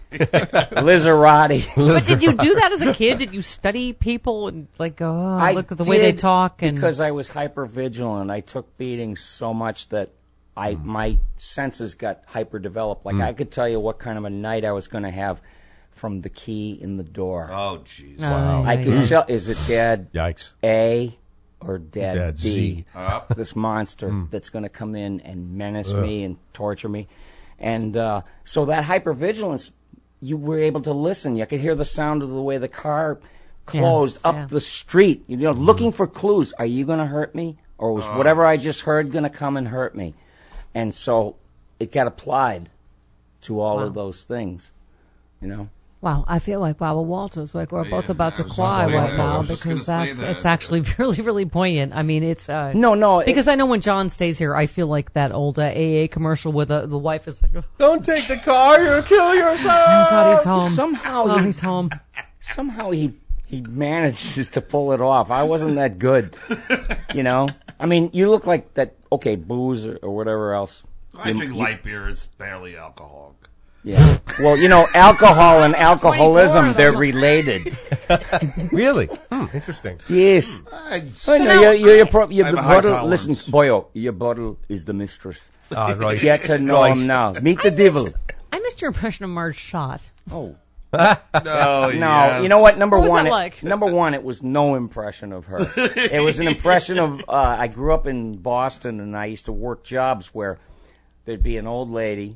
Lizarati. But did you do that as a kid? Did you study people and like go, oh, I look at the way they did talk? And because I was hyper vigilant. I took beatings so much that I my senses got hyper developed. Like I could tell you what kind of a night I was going to have from the key in the door. Oh, jeez. wow. I could tell. Is it Dad Yikes. A or Dad, Dad B? Z. Uh, This monster that's going to come in and menace me and torture me. And uh, so that hypervigilance, you were able to listen. You could hear the sound of the way the car closed Yeah, up yeah. the street. You know, looking for clues. Are you going to hurt me? Or was whatever I just heard going to come and hurt me? And so it got applied to all of Wow. those things, you know? Wow, I feel like Baba Walters. Like we're both Yeah, about I to was cry gonna say right that. now I was just because gonna say that's that. it's actually really, really poignant. I mean, it's uh, No, no. it- because I know when John stays here, I feel like that old uh, A A commercial where the the wife is like, "Oh Don't take the car. You'll kill yourself. God, he's home. somehow Oh, he- he's home." somehow he he manages to pull it off. I wasn't that good, you know. I mean, you look like that. Okay, booze or, or whatever else. I drink light beer. It's barely alcoholic. Yeah. Well, you know, alcohol and alcoholism, of they're them. related. Really? Hmm, interesting. Yes. I, Oh, no, your, your, your, pro- your I have a high bottle, tolerance. listen, boyo, your bottle is the mistress. Ah, right. Get to know Right. him now. Meet the I devil. missed, I missed your impression of Marge Schott. Oh. no, No, yes. you know what? Number What was one, that it- like? number one, it was no impression of her. It was an impression of. Uh, I grew up in Boston, and I used to work jobs where there'd be an old lady,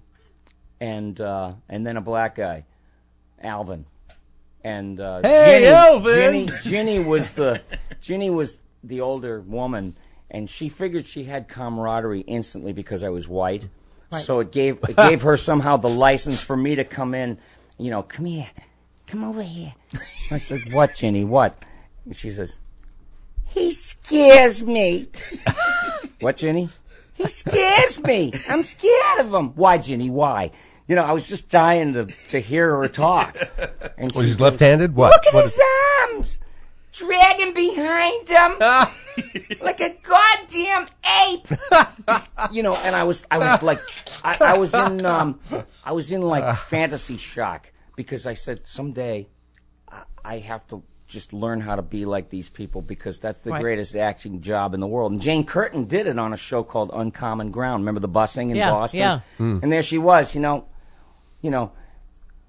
and uh, and then a black guy, Alvin, and uh, Hey, Ginny, Alvin! Ginny, Ginny was the Ginny was the older woman, and she figured she had camaraderie instantly because I was white. So it gave it gave her somehow the license for me to come in. You know, come here, come over here. I said, "What, Ginny? What?" And she says, "He scares me." What, Ginny? He scares me. I'm scared of him. Why, Ginny? Why? You know, I was just dying to to hear her talk. And Well, she he's goes, left-handed. What? Look at What his is- arms, dragging behind him like a goddamn ape. You know, and I was, I was like, I, I was in, um, I was in like fantasy shock because I said someday I, I have to just learn how to be like these people because that's the Right. greatest acting job in the world. And Jane Curtin did it on a show called Uncommon Ground. Remember the busing in Yeah, Boston? yeah. And there she was, you know, you know.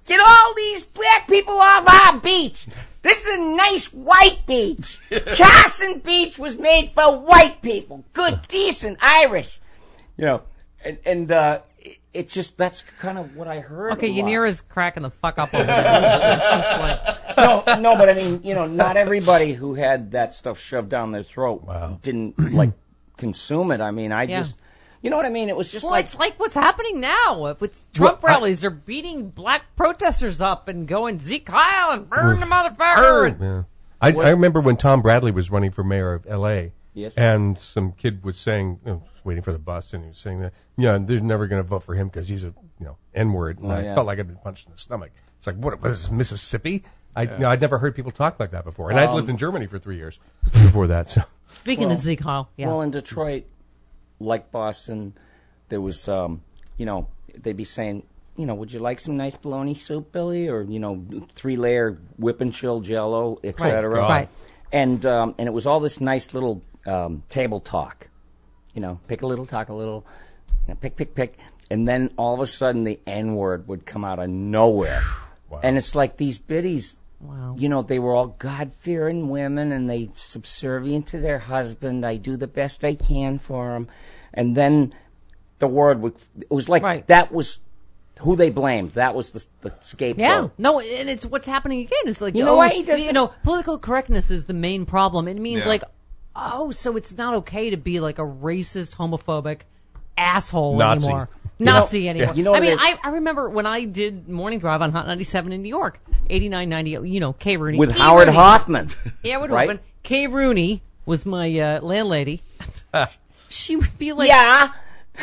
get all these black people off our beach. This is a nice white beach. Carson Beach was made for white people. Good, decent Irish. You know, and, and uh, it, it just, that's kind of what I heard. Okay, a lot. Yanira's cracking the fuck up over there. It's just like, no, no, but I mean, you know, not everybody who had that stuff shoved down their throat Wow. didn't, like, consume it. I mean, I Yeah. just, you know what I mean? It was just well, like, it's like what's happening now with Trump Well, I- rallies. They're beating black protesters up and going Zeke Kyle and burn the motherfucker. And, Yeah. I, I remember when Tom Bradley was running for mayor of L A. Yes. And some kid was saying, you know, waiting for the bus, and he was saying that, yeah, they're never going to vote for him because he's a, you know, N-word. And Oh, I yeah. felt like I'd been punched in the stomach. It's like, what, what is this, Mississippi? I, you know, I'd never heard people talk like that before. And I'd lived in Germany for three years before that. So Speaking Well- of Zeke Kyle, yeah. well, in Detroit, like Boston, there was, um, you know, they'd be saying, you know, would you like some nice bologna soup, Billy? Or, you know, three-layer whip and chill Jell-O, et cetera. God. Right. And, um, and it was all this nice little um, table talk. You know, pick a little, talk a little, you know, pick, pick, pick. And then all of a sudden the N-word would come out of nowhere. Wow. And it's like these biddies, Wow. you know, they were all God-fearing women and they subservient to their husband. I do the best I can for him. And then the word would, it was like Right. that was who they blamed. That was the, the scapegoat. Yeah, no, and it's what's happening again. It's like, You know oh, why he doesn't- you know, political correctness is the main problem. It means Yeah. like, oh, so it's not okay to be like a racist, homophobic asshole Nazi. anymore. You know- Nazi anymore. yeah. You know I what it mean, is? I, I remember when I did Morning Drive on Hot ninety-seven in New York, eighty-nine, ninety, you know, Kay Rooney. With Kay Howard Rooney. Hoffman. Yeah, would right? open. Kay Rooney was my uh, landlady. She would be like, Yeah.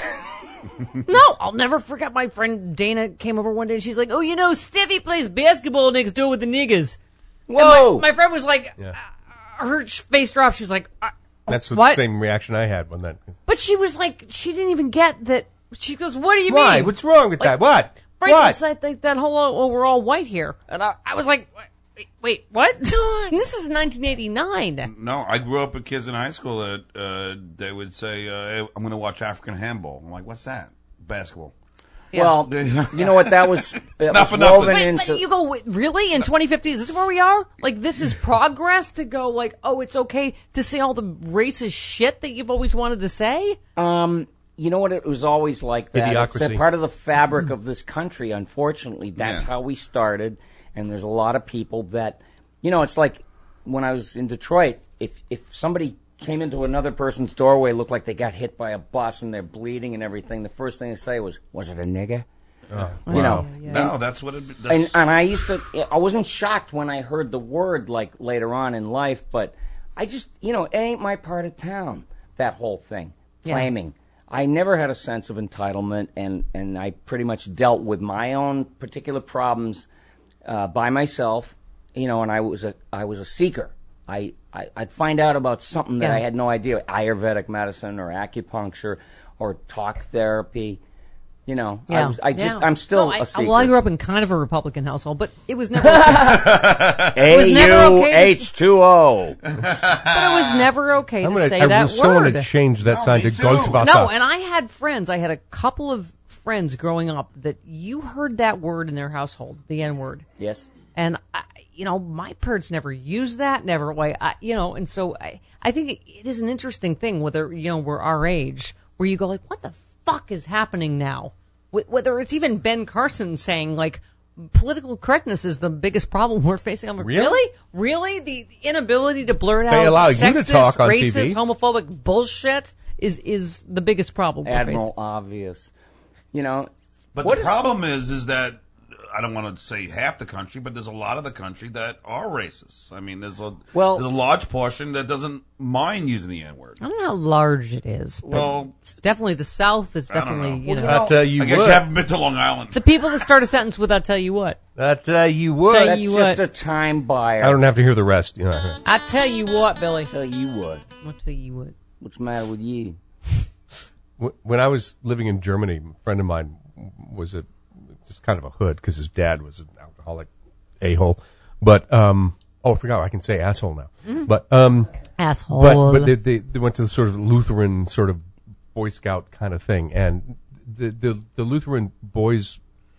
no, I'll never forget my friend Dana came over one day and she's like, oh, you know, Stevie plays basketball next door with the niggas. And Whoa. My, my friend was like, Yeah. uh, her sh- face dropped. She was like, uh, that's the what? same reaction I had when that. But she was like, she didn't even get that. She goes, what do you Why? mean? What's wrong with Like, that? What? Right, what? it's like, like that whole, oh, we're all white here. And I, I was like, wait, wait what? And this is nineteen eighty-nine. No, I grew up with kids in high school that uh, they would say, uh, hey, I'm going to watch African handball. I'm like, what's that? Basketball. Well, you know what? That was, that Not was for nothing. woven Wait, into. but you go, wait, really? In twenty fifty, is this where we are? Like, this is progress to go, like, oh, it's okay to say all the racist shit that you've always wanted to say? Um, you know what? It was always like that. It's a Idiocracy. part of the fabric of this country. Unfortunately, that's Yeah. how we started. And there's a lot of people that, you know, it's like when I was in Detroit. If if somebody came into another person's doorway, looked like they got hit by a bus and they're bleeding and everything, the first thing to say was, "Was it a nigger?" You know. No, that's what it. That's, And and I used to, I wasn't shocked when I heard the word like later on in life, but I just, you know, it ain't my part of town. That whole thing, Yeah. claiming. I never had a sense of entitlement, and and I pretty much dealt with my own particular problems uh, by myself. You know, and I was a I was a seeker. I, I I'd find out about something that Yeah. I had no idea, Ayurvedic medicine or acupuncture or talk therapy. You know, I, was, I just Yeah. I'm still No, I, a seeker. well, I grew up in kind of a Republican household, but it was never. It was never A U okay to H two O. But it was never okay I'm to gonna, say I that so want word. to change that No, sign me to too. Goldwasser. No, and I had friends. I had a couple of friends growing up that you heard that word in their household, the N word, Yes. and I, you know, my parents never used that, never. Why, I, you know, and so I, I think it, it is an interesting thing whether you know we're our age, where you go like, what the fuck is happening now? Wh- Whether it's even Ben Carson saying like. Political correctness is the biggest problem we're facing. I'm like, Really? really? Really? The inability to blurt They out allow you to sexist, talk on T racist, V. homophobic bullshit is is the biggest problem we're Admiral facing. Obvious. You know, but what the is- problem is, is that I don't want to say half the country, but there's a lot of the country that are racist. I mean, there's a Well- there's a large portion that doesn't mind using the N word. I don't know how large it is, but Well, it's definitely the South is I don't definitely, know. you know. Well, I tell you I guess what. you haven't been to Long Island. the people that start a sentence with "I tell you what," I tell you what. Tell that's you just what. a time buyer. I don't have to hear the rest. You know. I tell you what, Billy. tell you what. I tell you what. What's the matter with you? Wh- When I was living in Germany, a friend of mine was a just kind of a hood because his dad was an alcoholic a-hole. But um, oh, I forgot I can say asshole now. But um, Asshole. but but they, they they went to the sort of Lutheran sort of Boy Scout kind of thing, and the the, the Lutheran boys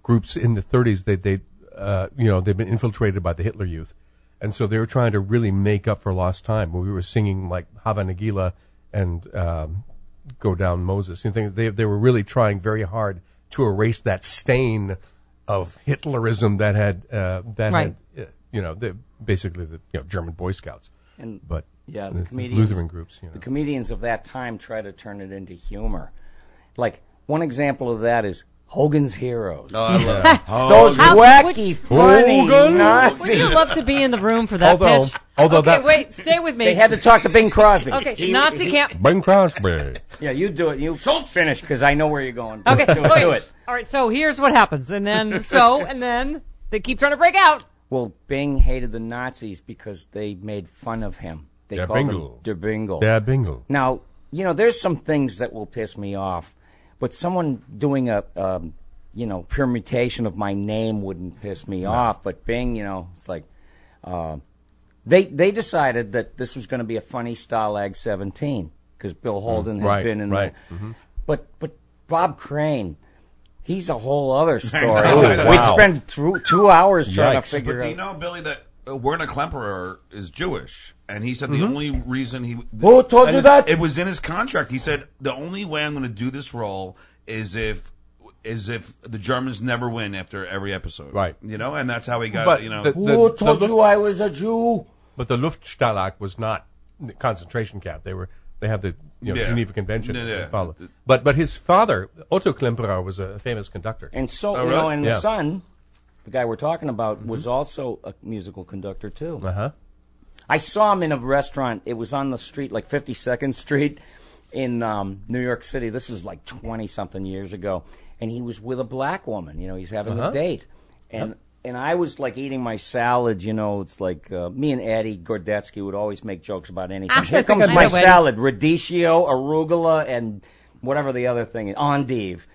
groups in the thirties. They they uh, you know they've been infiltrated by the Hitler Youth, and so they were trying to really make up for lost time. We were singing like Hava Nagila and um, Go Down Moses and things. They they were really trying very hard to erase that stain of Hitlerism that had uh, that Right. had uh, you know the, basically the you know German Boy Scouts. And But yeah, the it's comedians, Lutheran groups. You know. the comedians of that time try to turn it into humor. Like one example of that is Hogan's Heroes. Oh, I love it. Those How- wacky, funny Hogan. Nazis. Wouldn't you love to be in the room for that Although- pitch? although okay, that- wait, stay with me. They had to talk to Bing Crosby. okay, He- Nazi he- camp. Bing Crosby. Yeah, you do it. You finish because I know where you're going. Okay, do it. wait. Do it. All right, so here's what happens, and then so and then they keep trying to break out. Well, Bing hated the Nazis because they made fun of him. They Der called Bingle. him Der Bingle. Yeah, bingo. Now, you know, there's some things that will piss me off, but someone doing a, um, you know, permutation of my name wouldn't piss me off. But Bing, you know, it's like, uh, they they decided that this was going to be a funny Stalag seventeen because Bill Holden had Right, been in right. there. But but Bob Crane, he's a whole other story. know. We'd Wow. spend two, two hours trying Yikes. to figure But do out. you know, Billy, that uh, Werner Klemperer is Jewish, and he said the only reason he Who told and you it's- that? It was in his contract. He said the only way I'm going to do this role is if is if the Germans never win after every episode, Right. You know, and that's how he got. But you know, the- Who told the- you I was a Jew? But the Luftstalag was not the concentration camp. They were they had the you know, Yeah. Geneva Convention Yeah, to yeah. follow. But but his father Otto Klemperer was a famous conductor. And so, Oh, you know, really? and Yeah. the son, the guy we're talking about, was also a musical conductor, too. Uh huh. I saw him in a restaurant. It was on the street, like fifty-second Street in um, New York City. This is like twenty-something years ago. And he was with a black woman. You know, he's having Uh-huh. a date. And and I was, like, eating my salad. You know, it's like uh, me and Eddie Gordetsky would always make jokes about anything. Here think comes I my know Eddie. salad, radicchio, arugula, and whatever the other thing is, endive.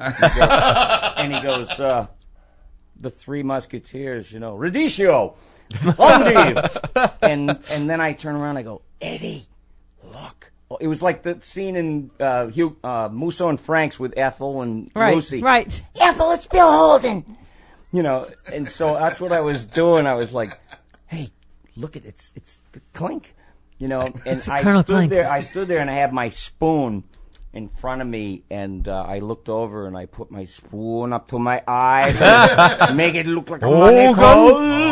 And he goes, uh, the Three Musketeers, you know, radicchio, endive. and and then I turn around and I go, Eddie, look. It was like the scene in uh, Hugh, uh, Musso and Frank's with Ethel and Right, Lucy. right. Ethel, it's Bill Holden. You know, and so that's what I was doing. I was like, hey, look at it's it's the Clink. You know, and I Colonel stood Clink. there. I stood there and I had my spoon in front of me, and uh, I looked over and I put my spoon up to my eye, to make it look like a monocle.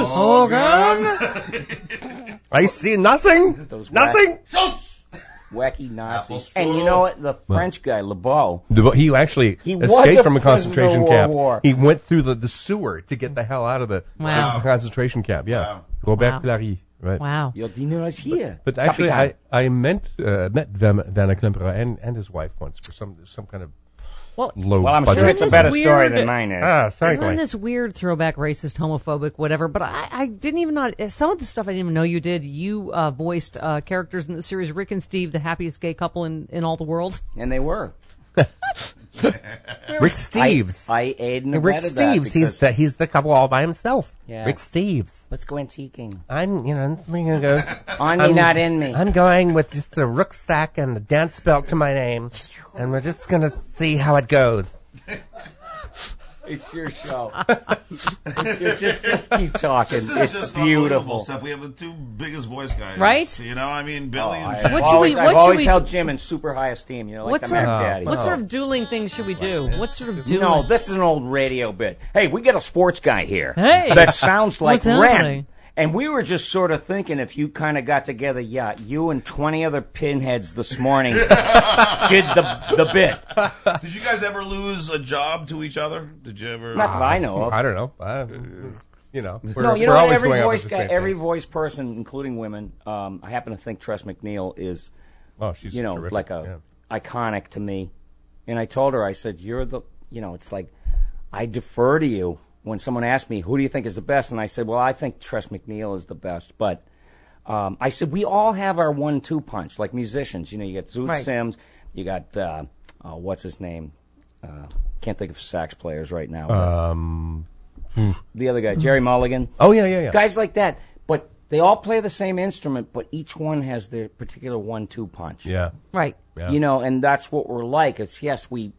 Hogan. I see nothing. Those Nothing. Wacky Nazis. Apple And you know what? The French guy, LeBeau, He actually He was escaped a from a concentration prisoner of camp. war. He went through the, the sewer to get the hell out of the, Wow. the concentration camp. Yeah, Wow. Robert Wow. Clary. Right. Wow. your dinner is here. But actually, I, Capitan. I meant uh, met Werner Werner Klemperer and, and his wife once for some some kind of Well, low Well, I'm budget. sure it's a This better story weird- than mine is. Ah, we're in certainly. this weird throwback, racist, homophobic, whatever. But I, I didn't even know some of the stuff I didn't even know you did. You uh, voiced uh, characters in the series Rick and Steve, the happiest gay couple in, in all the world. And they were. Rick Steves. I, I aid and Rick abetted that Steves. He's because- the he's the couple all by himself. Yeah. Rick Steves. Let's go antiquing. I'm you know I'm gonna go. On me, I'm- not in me. I'm going with just a rucksack and a dance belt to my name, and we're just gonna see how it goes. It's your show. It's your, just, just keep talking. This is It's just unbelievable beautiful. stuff. We have the two biggest voice guys, Right? You know, I mean, Billy I, and have What should always, we- I've what should always we held do- Jim in super high esteem. You know, like What the sort, Mac of, Daddy. what sort of dueling things should we do? What sort of dueling? No, this is an old radio bit. Hey, we got a sports guy here. Hey. that sounds like What's happening? Ren. And we were just sort of thinking if you kind of got together, yeah, you and twenty other pinheads this morning did the the bit. Did you guys ever lose a job to each other? Did you ever? Not that I know of. I don't know. I, you know, we're, no, you we're know, always every going voice after the guy, same every things. voice person, including women. Um, I happen to think Tress McNeil is, Oh, she's you know, terrific. like a yeah. iconic to me. And I told her, I said, "You're the, you know, it's like I defer to you when someone asks me who do you think is the best, and I said, well, I think Tress McNeil is the best, but." Um, I said, we all have our one two punch, like musicians. You know, you got Zoot Right. Sims, you got, uh, uh, what's his name? Uh, can't think of sax players right now. Um, the other guy, Jerry Mulligan. oh yeah, yeah, yeah. Guys like that. But they all play the same instrument, but each one has their particular one two punch. yeah, Right. yeah. You know, and that's what we're like. It's, yes, we, we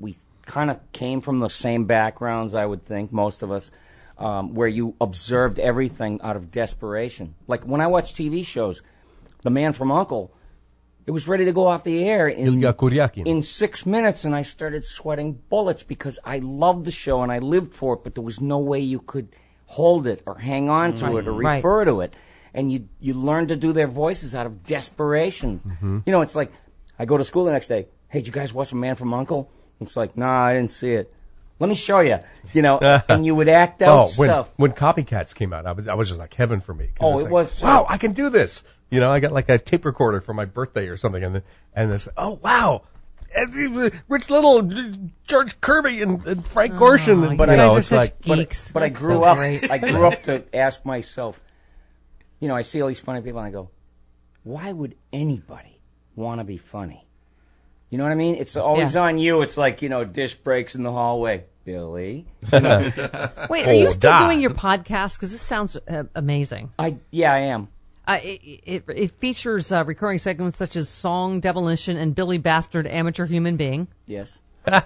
kind of came from the same backgrounds, I would think, most of us, um, where you observed everything out of desperation. Like when I watch T V shows, The Man from U N C L E, it was ready to go off the air in, Ilya Kuryakin. in six minutes, and I started sweating bullets because I loved the show and I lived for it, but there was no way you could hold it or hang on to it or Right. refer to it. And you you learn to do their voices out of desperation. Mm-hmm. You know, it's like, I go to school the next day, hey, did you guys watch The Man from U N C L E? It's like, nah, I didn't see it. Let me show you. You know, and you would act out Oh, when, stuff. when Copycats came out, I was, I was just like heaven for me. 'Cause Oh, it's it like, was- wow, I can do this. You know, I got like a tape recorder for my birthday or something, and then, and it's, oh, wow. And, uh, Rich Little, George Kirby, and, and Frank Gorshin. And, But you I- know, guys are it's such like, But, geeks. but I That's grew so up. great. I grew up to ask myself. You know, I see all these funny people, and I go, "Why would anybody want to be funny?" You know what I mean? It's always Yeah. on you. It's like, you know, dish breaks in the hallway, Billy. You know, Wait, are you Oh, still da. doing your podcast? Because this sounds uh, amazing. I yeah, I am. Uh, it, it, it features uh, recurring segments such as Song Demolition and Billy Bastard, Amateur Human Being. Yes.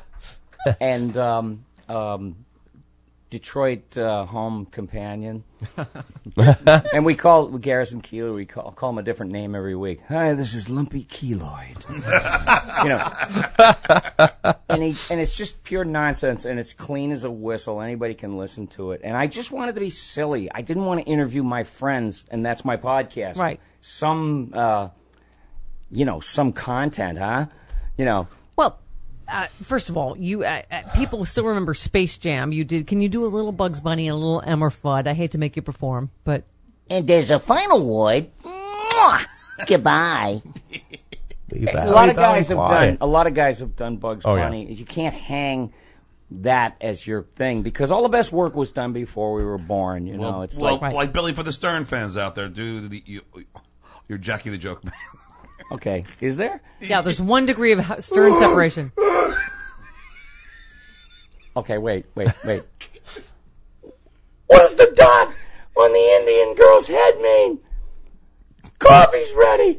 and um, um, Detroit uh, Home Companion. And we call Garrison Keillor, we call, call him a different name every week. Hi, this is Lumpy Keeloid. you know. And, he, and it's just pure nonsense, and it's clean as a whistle. Anybody can listen to it. And I just wanted to be silly. I didn't want to interview my friends, and that's my podcast. Right. Some, uh, you know, some content, huh? You know. Well, uh, first of all, you uh, uh, people still remember Space Jam. You did. Can you do a little Bugs Bunny and a little Elmer Fudd? I hate to make you perform, but And there's a final word. Mwah! Goodbye. A lot of guys have Why? done. A lot of guys have done Bugs Oh, yeah. Bunny. You can't hang that as your thing because all the best work was done before we were born. You know, Well, it's well, like like Billy, for the Stern fans out there, do the you, you're Jackie the Joke Man. okay, is there? yeah, there's one degree of h- stern separation. Okay, wait, wait, wait. What does the dot on the Indian girl's head mean? Coffee's ready.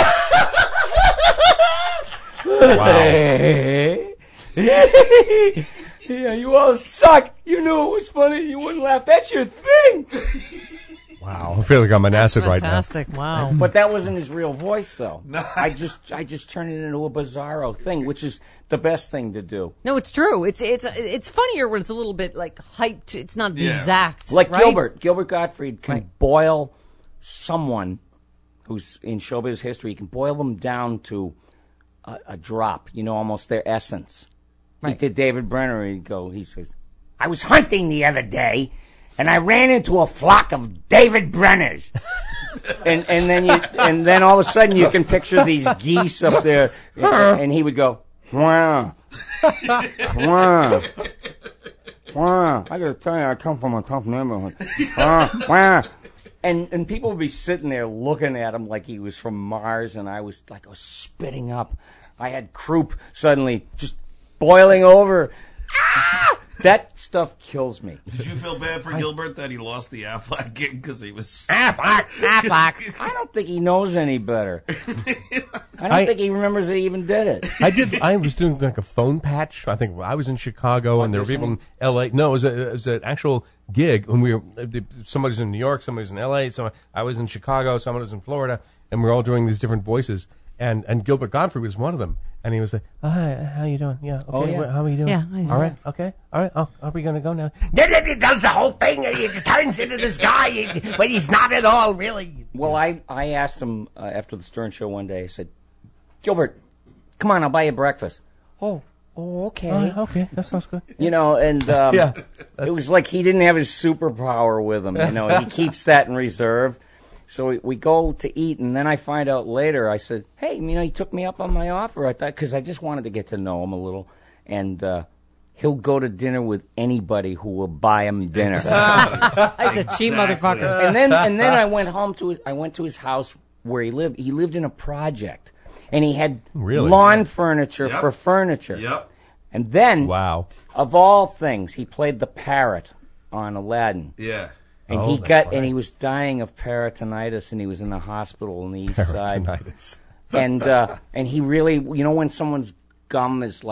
Yeah, you all suck. You knew it was funny. You wouldn't laugh. That's your thing. Wow, I feel like I'm an acid right now. Fantastic! Wow. But that wasn't his real voice, though. I just, I just turned it into a bizarro thing, which is the best thing to do. No, it's true. It's it's it's funnier when it's a little bit like hyped. It's not the Yeah. exact. Like right? Gilbert, Gilbert Gottfried can Right. boil someone who's in showbiz history. He can boil them down to a, a drop. You know, almost their essence. Right. He did David Brenner. He'd go. He says, "I was hunting the other day, and I ran into a flock of David Brenners." and and then you and then all of a sudden you can picture these geese up there, and, and he would go, "Wow, wow, wow." I gotta tell you, I come from a tough neighborhood. Wow, wow. And and people would be sitting there looking at him like he was from Mars, and I was like, I was spitting up. I had croup suddenly just boiling over. Ah! That stuff kills me. Did you feel bad for Gilbert that he lost the Affleck gig because he was Affleck, Affleck. I don't think he knows any better. I don't I- think he remembers that he even did it. I did. I was doing like a phone patch. I think I was in Chicago, and there were people in L A. No, it was, a, it was an actual gig when we were. Somebody was in New York, somebody was in L A. So I was in Chicago, someone was in Florida, and we were all doing these different voices. And and Gilbert Gottfried was one of them. And he was like, "Oh, hi, how you doing? Yeah, okay. Oh, yeah. What, how are you doing? Yeah, I do. all right, okay, all right. Oh, are we gonna go now? Then it does the whole thing. It turns into this guy, it- but he's not at all really. Well, I, I asked him uh, after the Stern Show one day, I said, Gilbert, come on, I'll buy you breakfast. Oh, oh, okay. All right, okay, that sounds good. You know, and um, Yeah, it was like he didn't have his superpower with him. You know, he keeps that in reserve. So we, we go to eat, and then I find out later. I said, "Hey, you know, he took me up on my offer. I thought because I just wanted to get to know him a little, and uh, he'll go to dinner with anybody who will buy him dinner." He's a cheap motherfucker. and then and then I went home to his, I went to his house where he lived. He lived in a project, and he had Really? lawn furniture Yep. for furniture. Yep. And then, Wow. of all things, he played the parrot on Aladdin. Yeah. And Oh, he that's got right. and he was dying of peritonitis, and he was in the hospital on the east side. Peritonitis. And uh, and he really, you know, when someone's gum is like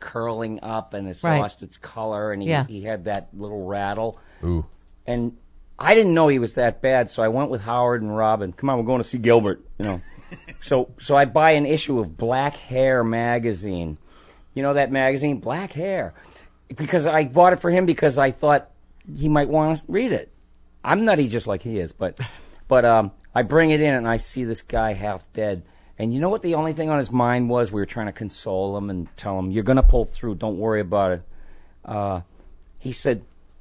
curling up and it's Right. lost its color, and he, Yeah. he had that little rattle. Ooh. And I didn't know he was that bad, so I went with Howard and Robin. Come on, we're going to see Gilbert, you know. so so I buy an issue of Black Hair magazine. You know that magazine, Black Hair? Because I bought it for him because I thought he might want to read it. I'm nutty just like he is, but but um, I bring it in and I see this guy half dead. And you know what the only thing on his mind was? We were trying to console him and tell him, you're going to pull through. Don't worry about it. Uh, he said,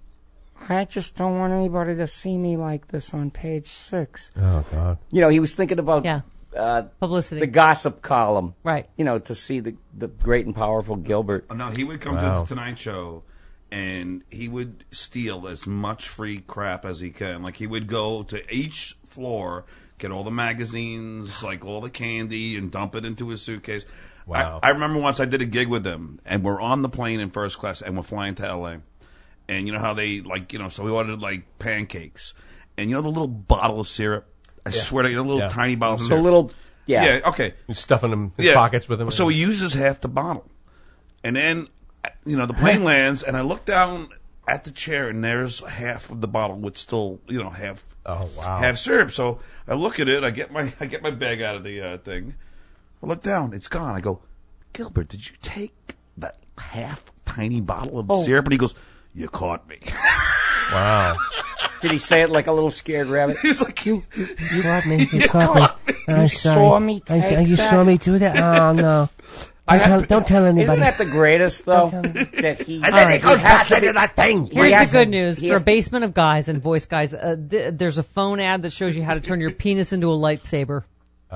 I just don't want anybody to see me like this on page six. Oh, God. You know, he was thinking about Yeah. uh, Publicity. the gossip column. Right. You know, to see the, the great and powerful Gilbert. Oh, no, he would come Wow. to the Tonight Show, and he would steal as much free crap as he can. Like, he would go to each floor, get all the magazines, like all the candy, and dump it into his suitcase. Wow. I, I remember once I did a gig with him, and we're on the plane in first class, and we're flying to L A. And you know how they, like, you know, so we ordered, like, pancakes. And you know the little bottle of syrup? I swear to you, a little Yeah. tiny bottle of The syrup. little, yeah. Yeah, okay. He's stuffing them his pockets with him. So he uses half the bottle. And then, you know, the plane lands, and I look down at the chair, and there's half of the bottle with still, you know, half Oh, wow. half syrup. So I look at it, I get my I get my bag out of the uh, thing. I look down, it's gone. I go, Gilbert, did you take that half tiny bottle of Oh. syrup? And he goes, you caught me. Wow. Did he say it like a little scared rabbit? He's like, you, You caught me. You caught me. I'm You sorry. saw me I- take you that? saw me do that? Oh, no. Don't tell, don't tell anybody. Isn't that the greatest, though? Don't tell me. that he, And then he goes has back to into be- that thing. He Here's has the to- good news he for has a basement of guys and voice guys. Uh, th- there's a phone ad that shows you how to turn your penis into a lightsaber.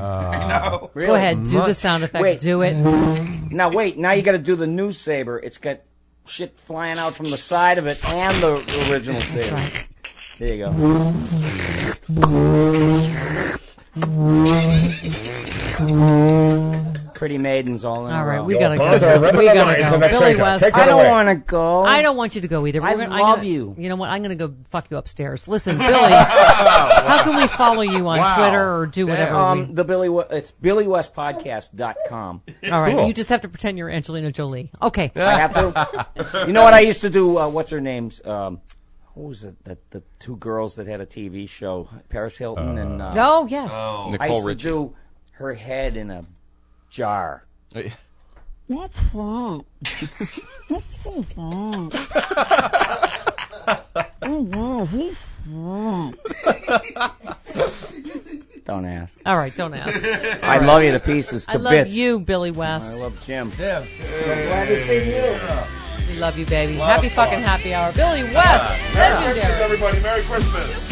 no. Really? Go ahead, do the sound effect. Wait. Do it. Now wait, now you got to do the new saber. It's got shit flying out from the side of it and the original saber. right. There you go. Pretty maidens all in All a right, row. we gotta go. We gotta go. Billy West. I don't want to go. I don't want you to go either. I We're gonna, love I'm gonna, you. You know what? I'm going to go fuck you upstairs. Listen, Billy, how can we follow you on Wow. Twitter or do whatever? Um, we, the Billy, We- it's billy west podcast dot com. all right, Cool. you just have to pretend you're Angelina Jolie. Okay. I have to. You know what I used to do? Uh, what's her name's? Um, what was it? The, the two girls that had a T V show, Paris Hilton and. Uh, Oh yes. I Nicole used to Richie. do her head in a jar. What's that? What's so bad? Oh, wow, he's Don't ask. All right, don't ask. I love you to pieces, to I love bits. you, Billy I West. love Jim. Yeah. Glad to see you. We love you, baby. Happy fucking happy hour, Billy West. Legendary. Everybody, Merry Christmas.